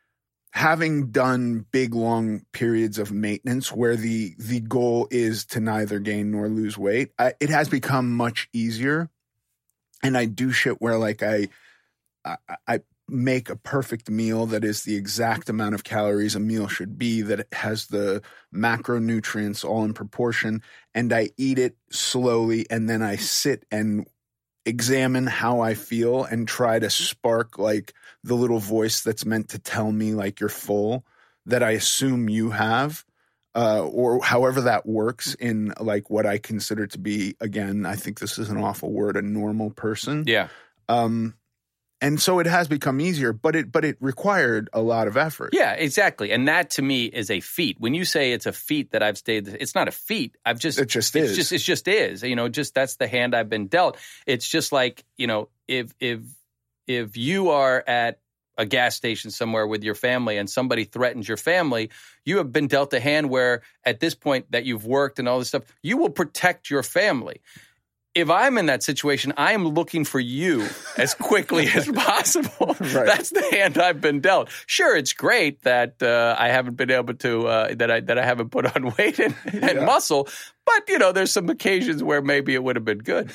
having done big, long periods of maintenance where the the goal is to neither gain nor lose weight, I, it has become much easier. And I do shit where like I I, I make a perfect meal that is the exact amount of calories a meal should be, that it has the macronutrients all in proportion, and I eat it slowly, and then I sit and examine how I feel and try to spark like the little voice that's meant to tell me like you're full that I assume you have, uh, or however that works in like what I consider to be, again, I think this is an awful word, a normal person. Yeah. Um, And so it has become easier, but it but it required a lot of effort. Yeah, exactly. And that to me is a feat. When you say it's a feat that I've stayed, it's not a feat. I've just It just it's is. Just, it just is. You know, just that's the hand I've been dealt. It's just like, you know, if if if you are at a gas station somewhere with your family and somebody threatens your family, you have been dealt a hand where at this point that you've worked and all this stuff, you will protect your family. If I'm in that situation, I am looking for you as quickly as possible. Right. That's the hand I've been dealt. Sure, it's great that uh, I haven't been able to uh, that I that I haven't put on weight and, and Yeah. muscle, but you know, there's some occasions where maybe it would have been good.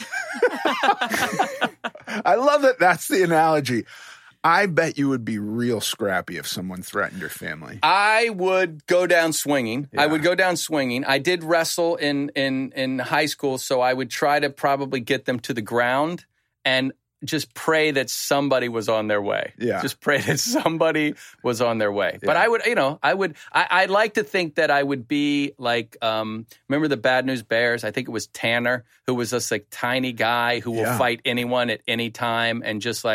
I love that that's the analogy. I bet you would be real scrappy if someone threatened your family. I would go down swinging. Yeah. I would go down swinging. I did wrestle in, in, in high school, so I would try to probably get them to the ground and just pray that somebody was on their way. Yeah. Just pray that somebody was on their way. But Yeah. I would, you know, I would, I, I'd like to think that I would be like, um, remember the Bad News Bears? I think it was Tanner, who was this like tiny guy who will Yeah. fight anyone at any time and just like,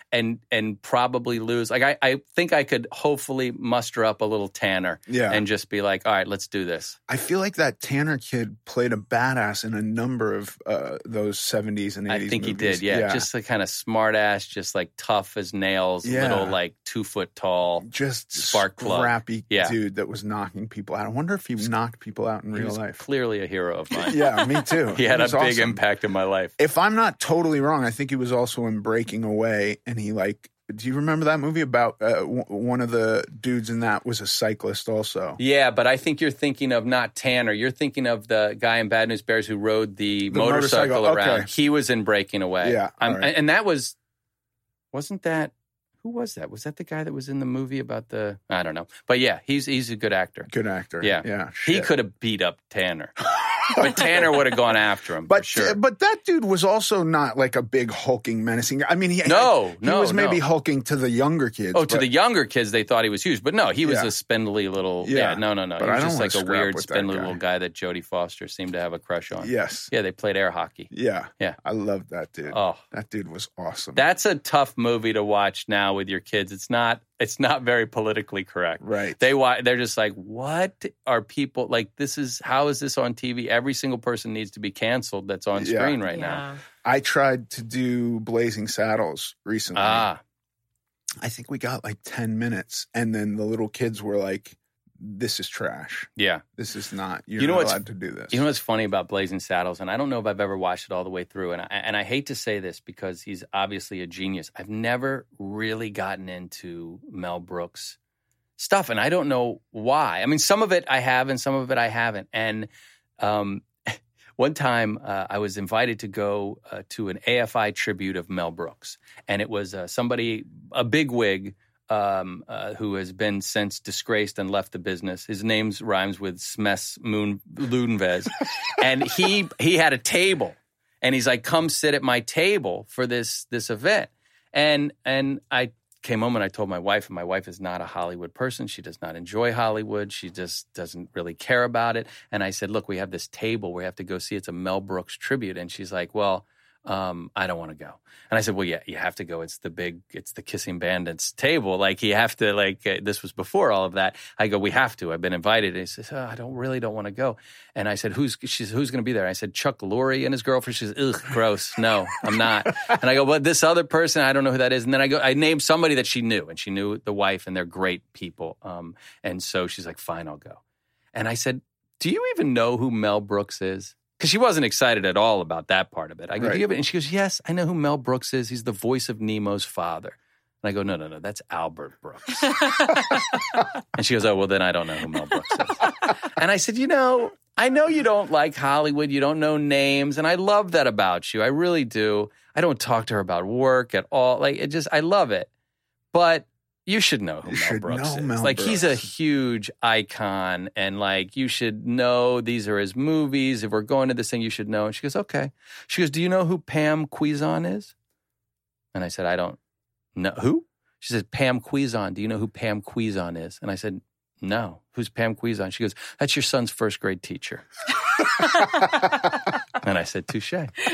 and and probably lose. Like I, I think I could hopefully muster up a little Tanner Yeah. and just be like, all right, let's do this. I feel like that Tanner kid played a badass in a number of uh, those seventies and eighties I think movies. he did, yeah. Just a kind of smart ass, just like tough as nails, Yeah. little like two foot tall. Just spark plug. scrappy Yeah. dude that was knocking people out. I wonder if he knocked people out in He real was life. clearly a hero of mine. Yeah, me too. He had a was big awesome. impact in my life. If I'm not totally wrong, I think he was also in Breaking Away, and he like. Do you remember that movie about uh, w- one of the dudes in that was a cyclist also? Yeah, but I think you're thinking of not Tanner. You're thinking of the guy in Bad News Bears who rode the, The motorcycle, motorcycle, around. okay. He was in Breaking Away. Yeah, I'm- all right. and that was, wasn't that, who was that? Was that the guy that was in the movie about the, I don't know. But yeah, he's he's a good actor. Good actor. Yeah. Yeah. He shit. could have beat up Tanner. But Tanner would have gone after him, But for sure. but that dude was also not like a big hulking, menacing. I mean, he No, he no, was maybe no. hulking to the younger kids. Oh, to but- the younger kids, they thought he was huge. But no, he was Yeah. a spindly little, yeah, Yeah. no, no, no. But He was I don't just wanna like a scrap weird, with that spindly guy. little guy that Jodie Foster seemed to have a crush on. Yes. Yeah, they played air hockey. Yeah. Yeah. I loved that dude. Oh. That dude was awesome. That's a tough movie to watch now with your kids. It's not it's not very politically correct. right. They wa- they're just like, what are people like this is how is this on T V? Every single person needs to be canceled that's on Yeah. screen right now. Yeah. I tried to do Blazing Saddles recently. Ah. I think we got like ten minutes, and then the little kids were like, "This is trash. Yeah. This is not. You're You know not what's- allowed to do this." You know what's funny about Blazing Saddles, and I don't know if I've ever watched it all the way through, and I, and I hate to say this because he's obviously a genius. I've never really gotten into Mel Brooks stuff, and I don't know why. I mean, some of it I have, and some of it I haven't. And um, one time uh, I was invited to go uh, to an A F I tribute of Mel Brooks, and it was uh, somebody, a big wig, um, uh, who has been since disgraced and left the business. His name rhymes with Smes Moon Ludenvez. And he he had a table. And he's like, come sit at my table for this this event. And and I came home and I told my wife, and my wife is not a Hollywood person. She does not enjoy Hollywood. She just doesn't really care about it. And I said, look, we have this table we have to go see. It's a Mel Brooks tribute. And she's like, well, Um, I don't want to go. And I said, well, yeah, you have to go. It's the big, it's the Kissing Bandits table. Like, you have to, like, uh, this was before all of that. I go, we have to. I've been invited. And he says, oh, I don't really don't want to go. And I said, who's, she's, who's going to be there? I said, Chuck Lorre and his girlfriend. She says, ugh, gross. No, I'm not. And I go, but this other person, I don't know who that is. And then I go, I named somebody that she knew, and she knew the wife, and they're great people. Um, and so she's like, fine, I'll go. And I said, do you even know who Mel Brooks is? Because she wasn't excited at all about that part of it. I go, Right. do you have it? And she goes, yes, I know who Mel Brooks is. He's the voice of Nemo's father. And I go, no, no, no, that's Albert Brooks. And she goes, oh, well, then I don't know who Mel Brooks is. And I said, you know, I know you don't like Hollywood. You don't know names. And I love that about you. I really do. I don't talk to her about work at all. Like, it just, I love it. But you should know who You Mel should Brooks know is. Mel like, he's a Brooks. huge icon, and like, you should know these are his movies. If we're going to this thing, you should know. And she goes, okay. She goes, do you know who Pam Cuison is? And I said, I don't know. Who? She said, Pam Cuison. Do you know who Pam Cuison is? And I said, no. Who's Pam Cuison? She goes, that's your son's first grade teacher. And I said, touche.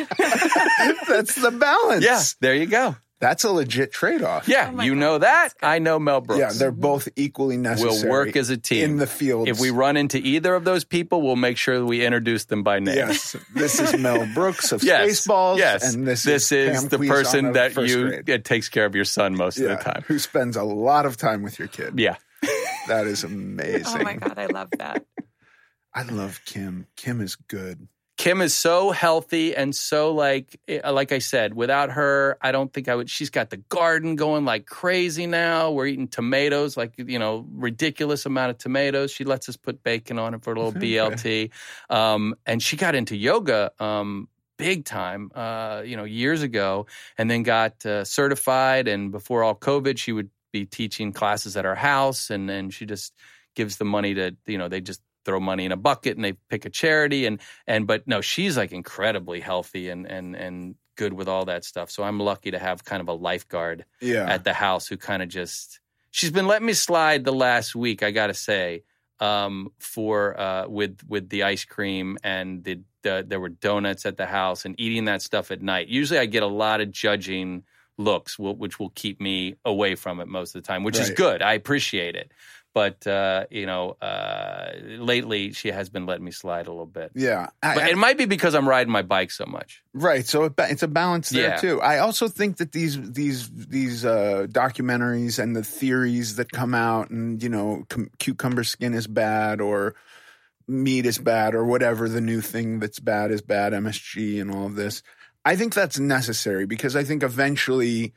That's the balance. Yeah, there you go. That's a legit trade-off. Yeah, Oh my you God, know that. that's good. I know Mel Brooks. Yeah, they're both equally necessary. We'll work as a team. in the field. If we run into either of those people, we'll make sure that we introduce them by name. Yes, this is Mel Brooks of Yes, Spaceballs. yes. and this, this is, is Pam the Cuison person of that first you grade. that takes care of your son most yeah, of the time. who spends a lot of time with your kid. Yeah. That is amazing. Oh my God, I love that. I love Kim. Kim is good. Kim is so healthy and so like, like I said, without her, I don't think I would. She's got the garden going like crazy now. We're eating tomatoes, like, you know, ridiculous amount of tomatoes. She lets us put bacon on it for a little B L T. Um, and she got into yoga um, big time, uh, you know, years ago, and then got uh, certified. And before all COVID, she would be teaching classes at our house. And then she just gives the money to, you know, they just throw money in a bucket and they pick a charity. And, and, but no, she's like incredibly healthy and, and, and good with all that stuff. So I'm lucky to have kind of a lifeguard Yeah. at the house who kind of just, she's been letting me slide the last week, I got to say, um, for, uh, with, with the ice cream and the, the, there were donuts at the house and eating that stuff at night. Usually I get a lot of judging looks, will, which will keep me away from it most of the time, which is Right. good. I appreciate it. But, uh, you know, uh, lately she has been letting me slide a little bit. Yeah. I- But I- it might be because I'm riding my bike so much. Right, so it, ba- it's a balance there Yeah. too. I also think that these these these uh, documentaries and the theories that come out, and you know, cum- cucumber skin is bad or meat is bad or whatever the new thing that's bad is bad, M S G and all of this. I think that's necessary because I think eventually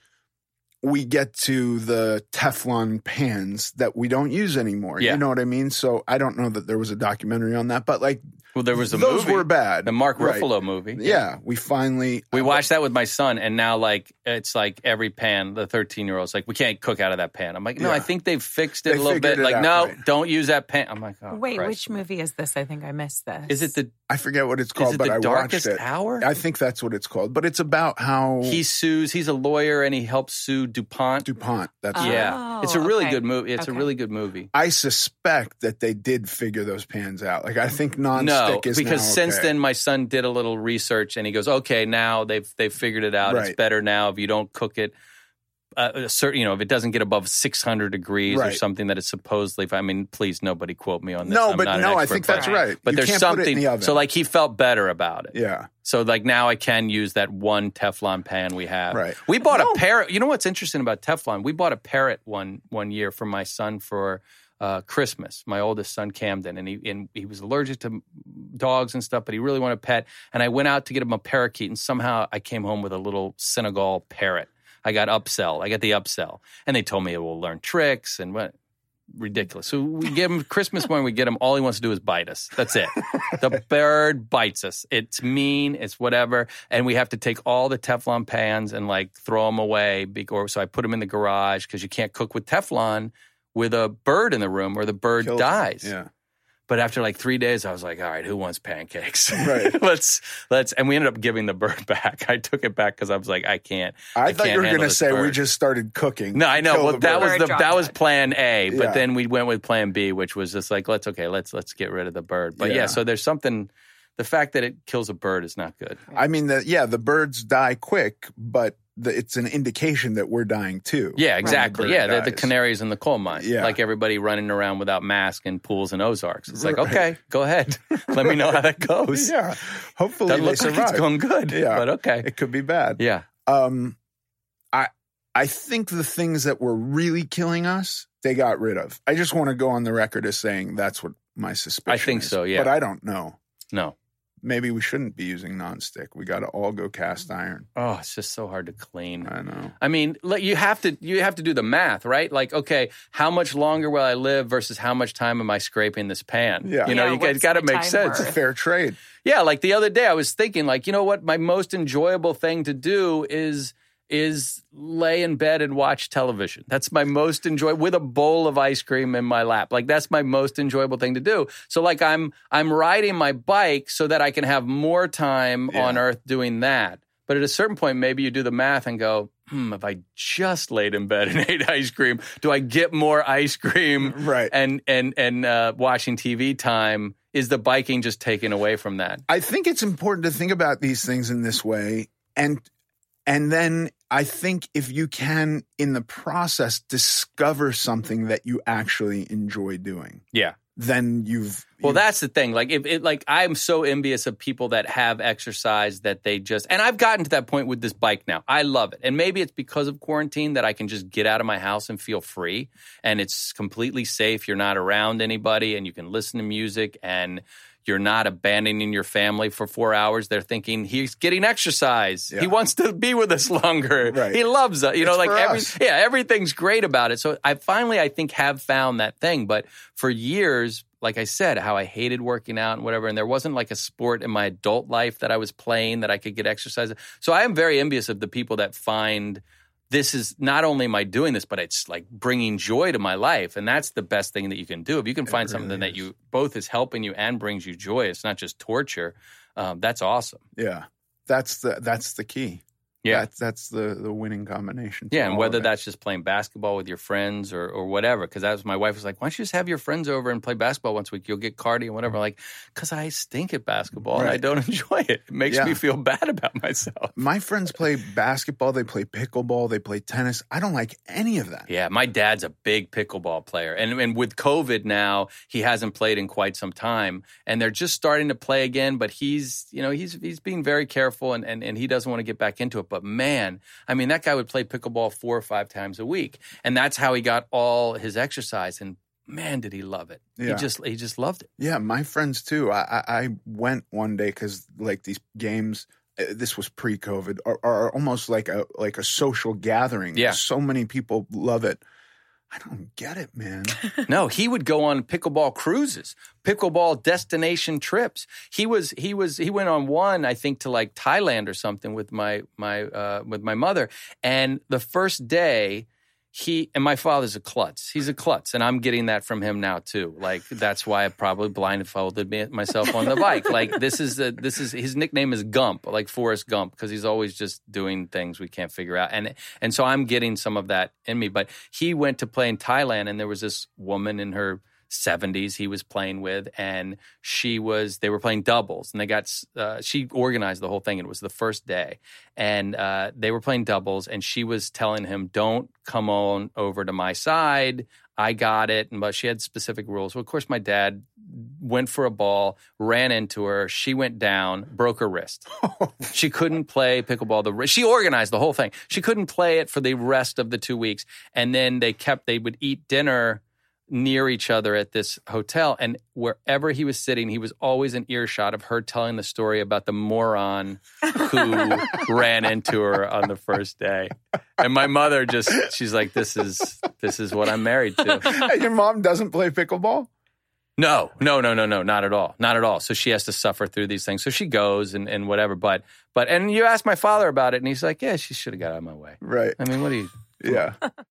we get to the Teflon pans that we don't use anymore. Yeah. You know what I mean? So I don't know that there was a documentary on that, but like Well, there was a those movie. were bad. The Mark Right. Ruffalo movie. Yeah, we finally We watched that with my son, and now, like, it's like every pan, the thirteen-year-old's like, we can't cook out of that pan. I'm like, no, Yeah. I think they've fixed it They a little figured bit. it Like, out, no, right. don't use that pan. I'm like, oh, Wait, Christ. which movie is this? I think I missed this. Is it the, I forget what it's called, is it but the I Darkest watched it. Hour? I think that's what it's called, but it's about how he sues, he's a lawyer, and he helps sue DuPont. DuPont. That's Oh. Yeah. It's a really okay. good movie. It's Okay. a really good movie. I suspect that they did figure those pans out. Like I think No, nonstick is because now since okay. then my son did a little research and he goes, okay, now they've they've figured it out. It's Right. better now if you don't cook it. Uh, a certain, you know, if it doesn't get above six hundred degrees or Right. something that it's supposedly. I mean, please, nobody quote me on this. No, I'm but not an no, I expert, think but- that's right. But You there's can't put it in something. the oven. So, like, he felt better about it. Yeah. So, like, now I can use that one Teflon pan we have. Right. We bought No. a parrot. You know what's interesting about Teflon? We bought a parrot one one year for my son for uh, Christmas. My oldest son, Camden, and he and he was allergic to dogs and stuff, but he really wanted a pet. And I went out to get him a parakeet, and somehow I came home with a little Senegal parrot. I got upsell. I got the upsell, and they told me it will learn tricks and what. Ridiculous. So we give him Christmas morning. We get him. All he wants to do is bite us. That's it. The bird bites us. It's mean. It's whatever. And we have to take all the Teflon pans and like throw them away. Because so I put them in the garage because you can't cook with Teflon with a bird in the room or the bird Kills dies. them. Yeah. But after like three days, I was like, all right, who wants pancakes? Right. let's let's. And we ended up giving the bird back. I took it back because I was like, I can't. I, thought can't you were handle going to this say we bird. just started cooking. No, I know. Kill Well, the that bird. was Bird the dropped that was it. plan A, but Yeah. then we went with plan B, which was just like, let's okay, let's let's get rid of the bird. But yeah, Yeah. so there's something. The fact that it kills a bird is not good. I mean, the, yeah, the birds die quick, but the, it's an indication that we're dying too. Yeah, when the exactly. bird Yeah, they're the dies. canaries in the coal mine. Yeah. Like everybody running around without masks in pools and Ozarks. It's like, Right. okay, go ahead. Let me know how that goes. Yeah, hopefully Doesn't they look like survive. it's going good. Yeah. But okay. It could be bad. Yeah. Um, I I think the things that were really killing us, they got rid of. I just want to go on the record as saying that's what my suspicion I think is. so, yeah. But I don't know. No. Maybe we shouldn't be using nonstick. We got to all go cast iron. Oh, it's just so hard to clean. I know. I mean, like, you have to you have to do the math, right? Like, okay, how much longer will I live versus how much time am I scraping this pan? Yeah. You know, Yeah, you got, what's got to the make time sense. worth? Fair trade. Yeah, like the other day I was thinking, like, you know what? My most enjoyable thing to do is is lay in bed and watch television. That's my most enjoyable, with a bowl of ice cream in my lap. Like, that's my most enjoyable thing to do. So like I'm I'm riding my bike so that I can have more time Yeah. on earth doing that. But at a certain point, maybe you do the math and go, hmm, if I just laid in bed and ate ice cream, do I get more ice cream Right. and and and uh, watching T V time? Is the biking just taken away from that? I think it's important to think about these things in this way. And and then I think if you can, in the process, discover something that you actually enjoy doing, Yeah. then you've Well, you've- that's the thing. Like, if it, like, I'm so envious of people that have exercise that they just, and I've gotten to that point with this bike now. I love it. And maybe it's because of quarantine that I can just get out of my house and feel free. And it's completely safe. You're not around anybody and you can listen to music and you're not abandoning your family for four hours. They're thinking he's getting exercise. Yeah. He wants to be with us longer. Right. He loves us. You know, It's like for every, us. yeah, everything's great about it. So I finally, I think, have found that thing. But for years, like I said, how I hated working out and whatever, and there wasn't like a sport in my adult life that I was playing that I could get exercise. So I am very envious of the people that find this is not only am I doing this, but it's like bringing joy to my life. And that's the best thing that you can do. If you can find really something that is. you both is helping you and brings you joy, it's not just torture. Um, that's awesome. yeah, that's the that's the key. Yeah. That's, that's the, the winning combination. to Yeah, and all whether of it. that's just playing basketball with your friends or, or whatever, because that was my wife was like, why don't you just have your friends over and play basketball once a week? You'll get cardio and whatever. I'm like, because I stink at basketball and I Right. don't enjoy it. It makes Yeah. me feel bad about myself. My friends play basketball, they play pickleball, they play tennis. I don't like any of that. Yeah, my dad's a big pickleball player. And, and with COVID now, he hasn't played in quite some time. And they're just starting to play again, but he's, you know, he's he's being very careful and, and, and he doesn't want to get back into it. But man, I mean, that guy would play pickleball four or five times a week. And that's how he got all his exercise. And man, did he love it. Yeah. He just he just loved it. Yeah, my friends too. I, I, I went one day because like these games, uh, this was pre-COVID, are, are almost like a like a social gathering. Yeah. So many people love it. I don't get it, man. No, he would go on pickleball cruises, pickleball destination trips. He was he was he went on one, I think, to like Thailand or something with my my uh, with my mother. And the first day, he and my father's a klutz. He's a klutz, and I'm getting that from him now too. Like that's why I probably blindfolded me, myself on the bike. Like this is the this is his nickname is Gump, like Forrest Gump, because he's always just doing things we can't figure out. And and so I'm getting some of that in me. But he went to play in Thailand, and there was this woman in her seventies he was playing with, and she was they were playing doubles, and they got uh, she organized the whole thing, and it was the first day, and uh, they were playing doubles, and she was telling him, don't come on over to my side, I got it. And but she had specific rules. Well, of course, my dad went for a ball, ran into her, she went down, broke her wrist. She couldn't play pickleball. The she organized the whole thing. She couldn't play it for the rest of the two weeks, and then they kept they would eat dinner near each other at this hotel, and wherever he was sitting, he was always in earshot of her telling the story about the moron who ran into her on the first day. And my mother just, she's like, this is this is what I'm married to. Your mom doesn't play pickleball? No, no, no, no, no, not at all. Not at all. So she has to suffer through these things. So she goes and, and whatever. But, but, and you ask my father about it, and he's like, yeah, she should have got out of my way. Right. I mean, what do you... Yeah.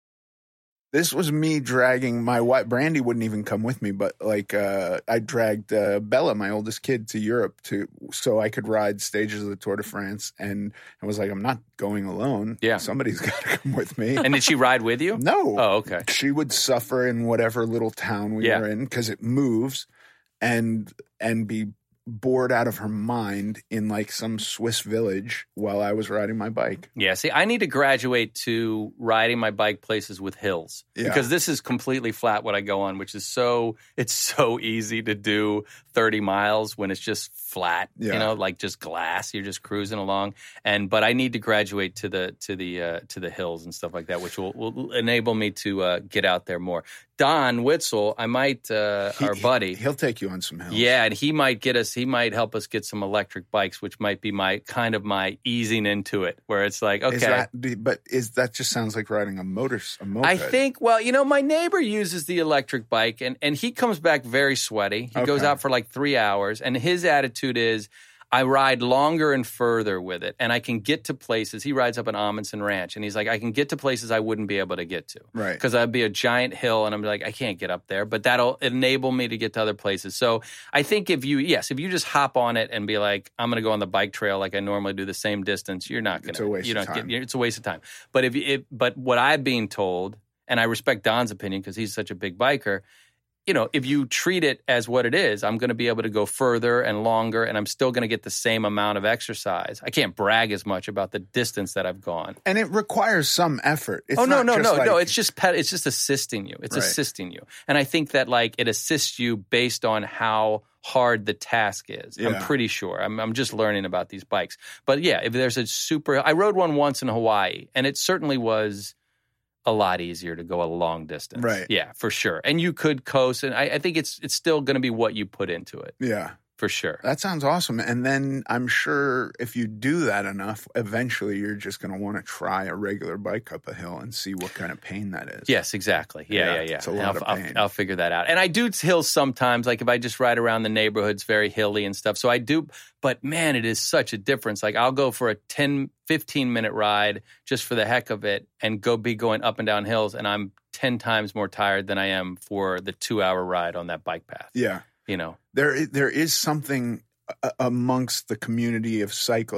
This was me dragging my wife. Brandy wouldn't even come with me, but like uh, I dragged uh, Bella, my oldest kid, to Europe to so I could ride stages of the Tour de France. And I was like, I'm not going alone. Yeah. Somebody's got to come with me. And did she ride with you? No. Oh, okay. She would suffer in whatever little town we Yeah. were in because it moves and and be bored out of her mind in like some Swiss village while I was riding my bike. Yeah, see, I need to graduate to riding my bike places with hills Yeah. because this is completely flat what I go on, which is so, it's so easy to do thirty miles when it's just flat, Yeah. you know, like just glass. You're just cruising along. And, but I need to graduate to the, to the, uh, to the hills and stuff like that, which will, will enable me to uh, get out there more. Don Witzel, I might, uh, He- our buddy. He'll take you on some hills. Yeah, and he might get us, he might help us get some electric bikes, which might be my kind of my easing into it, where it's like, okay. Is that, but is that just sounds like riding a motor a moped? I think, well, you know, my neighbor uses the electric bike, and, and he comes back very sweaty. He goes Okay. out for like three hours, and his attitude is, I ride longer and further with it, and I can get to places. He rides up an Amundsen Ranch, and he's like, I can get to places I wouldn't be able to get to. Right. Because I'd be a giant hill, and I'm like, I can't get up there, but that'll enable me to get to other places. So I think if you, yes, if you just hop on it and be like, I'm going to go on the bike trail like I normally do the same distance, you're not going It's to. a waste you of don't time. Get, it's a waste of time. But if, if but what I'm being told, and I respect Don's opinion because he's such a big biker, you know, if you treat it as what it is, I'm going to be able to go further and longer, and I'm still going to get the same amount of exercise. I can't brag as much about the distance that I've gone. And it requires some effort. It's oh no, not no, just no, like, no! It's just pet, it's just assisting you. It's Right. assisting you, and I think that like it assists you based on how hard the task is. I'm Yeah. pretty sure. I'm, I'm just learning about these bikes, but yeah, if there's a super, I rode one once in Hawaii, and it certainly was a lot easier to go a long distance. Right. Yeah, for sure. And you could coast, and I, I think it's it's still going to be what you put into it, yeah. for sure. That sounds awesome. And then I'm sure if you do that enough, eventually you're just going to want to try a regular bike up a hill and see what kind of pain that is. Yes, exactly. Yeah, Yeah, yeah, yeah. it's a And lot I'll, of I'll- pain. I'll figure that out. And I do hills sometimes, like if I just ride around the neighborhood, it's very hilly and stuff. So I do, but man, it is such a difference. Like I'll go for a ten, fifteen minute ride just for the heck of it and go be going up and down hills, and I'm ten times more tired than I am for the two hour ride on that bike path. Yeah. You know? There, i- there is something a- amongst the community of cyclists.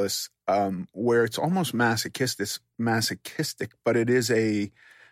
um, where it's almost masochistic, masochistic, but it is a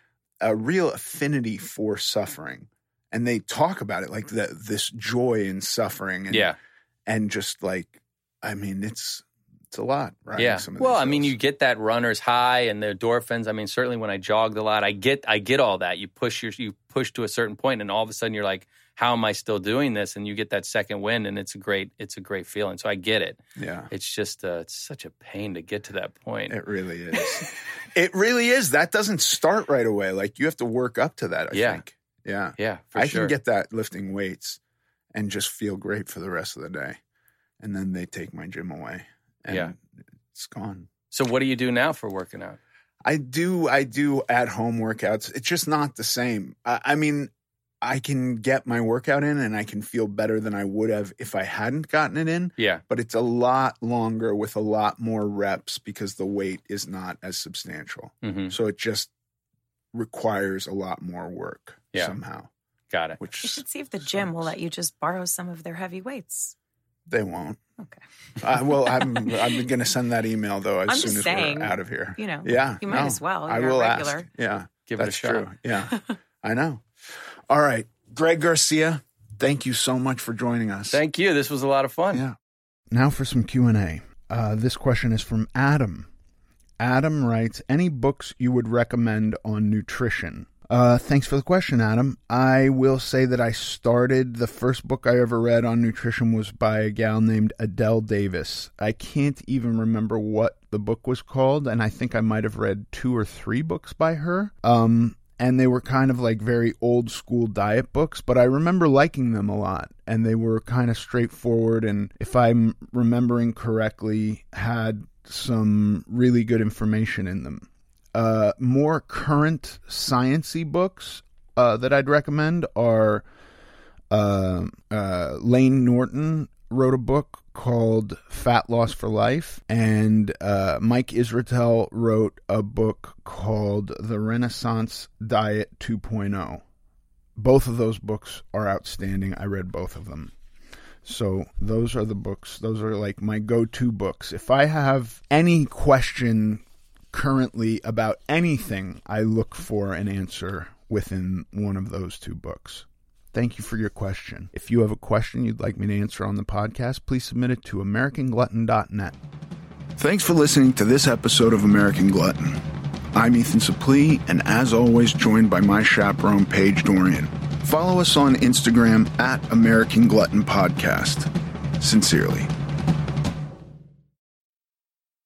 a real affinity for suffering. And they talk about it like the, this joy in suffering. And, Yeah. And just like, I mean, it's it's a lot, right? Yeah. Well, I mean, you get that runner's high and the endorphins. I mean, certainly when I jogged a lot, I get I get all that. You push your you push to a certain point, and all of a sudden you're like, how am I still doing this? And you get that second wind, and it's a great it's a great feeling. So I get it. Yeah. It's just uh, it's such a pain to get to that point. It really is. It really is. That doesn't start right away. Like, you have to work up to that, I Yeah. think. Yeah. Yeah, for I sure. can get that lifting weights and just feel great for the rest of the day. And then they take my gym away. And Yeah. it's gone. So what do you do now for working out? I do I do at home workouts. It's just not the same. I, I mean, I can get my workout in and I can feel better than I would have if I hadn't gotten it in. Yeah. But it's a lot longer with a lot more reps because the weight is not as substantial. Mm-hmm. So it just requires a lot more work Yeah. somehow. Got it. Which You should see if the gym will let you just borrow some of their heavy weights. they won't. Okay. Uh, well, I'm I'm going to send that email though as I'm soon just as saying, we're out of here. You know, Yeah, you might no, as well. I You're will a regular. ask. Yeah, Give it a that's shot. true. Yeah, I know. All right, Greg Garcia, thank you so much for joining us. Thank you. This was a lot of fun. Yeah. Now for some Q and A. Uh, this question is from Adam. Adam writes, any books you would recommend on nutrition? Uh, thanks for the question, Adam. I will say that I started, the first book I ever read on nutrition was by a gal named Adele Davis. I can't even remember what the book was called, and I think I might have read two or three books by her. Um, and they were kind of like very old school diet books, but I remember liking them a lot, and they were kind of straightforward, and if I'm remembering correctly, had some really good information in them. Uh, more current science-y books uh, that I'd recommend are uh, uh, Lane Norton wrote a book called Fat Loss for Life, and uh, Mike Israetel wrote a book called The Renaissance Diet two point oh. Both of those books are outstanding. I read both of them. So those are the books. Those are like my go-to books. If I have any question currently about anything, I look for an answer within one of those two books. Thank you for your question. If you have a question you'd like me to answer on the podcast, please submit it to American Glutton dot net. Thanks for listening to this episode of American Glutton. I'm Ethan Suplee, and as always, joined by my chaperone, Paige Dorian. Follow us on Instagram at American Glutton Podcast. Sincerely.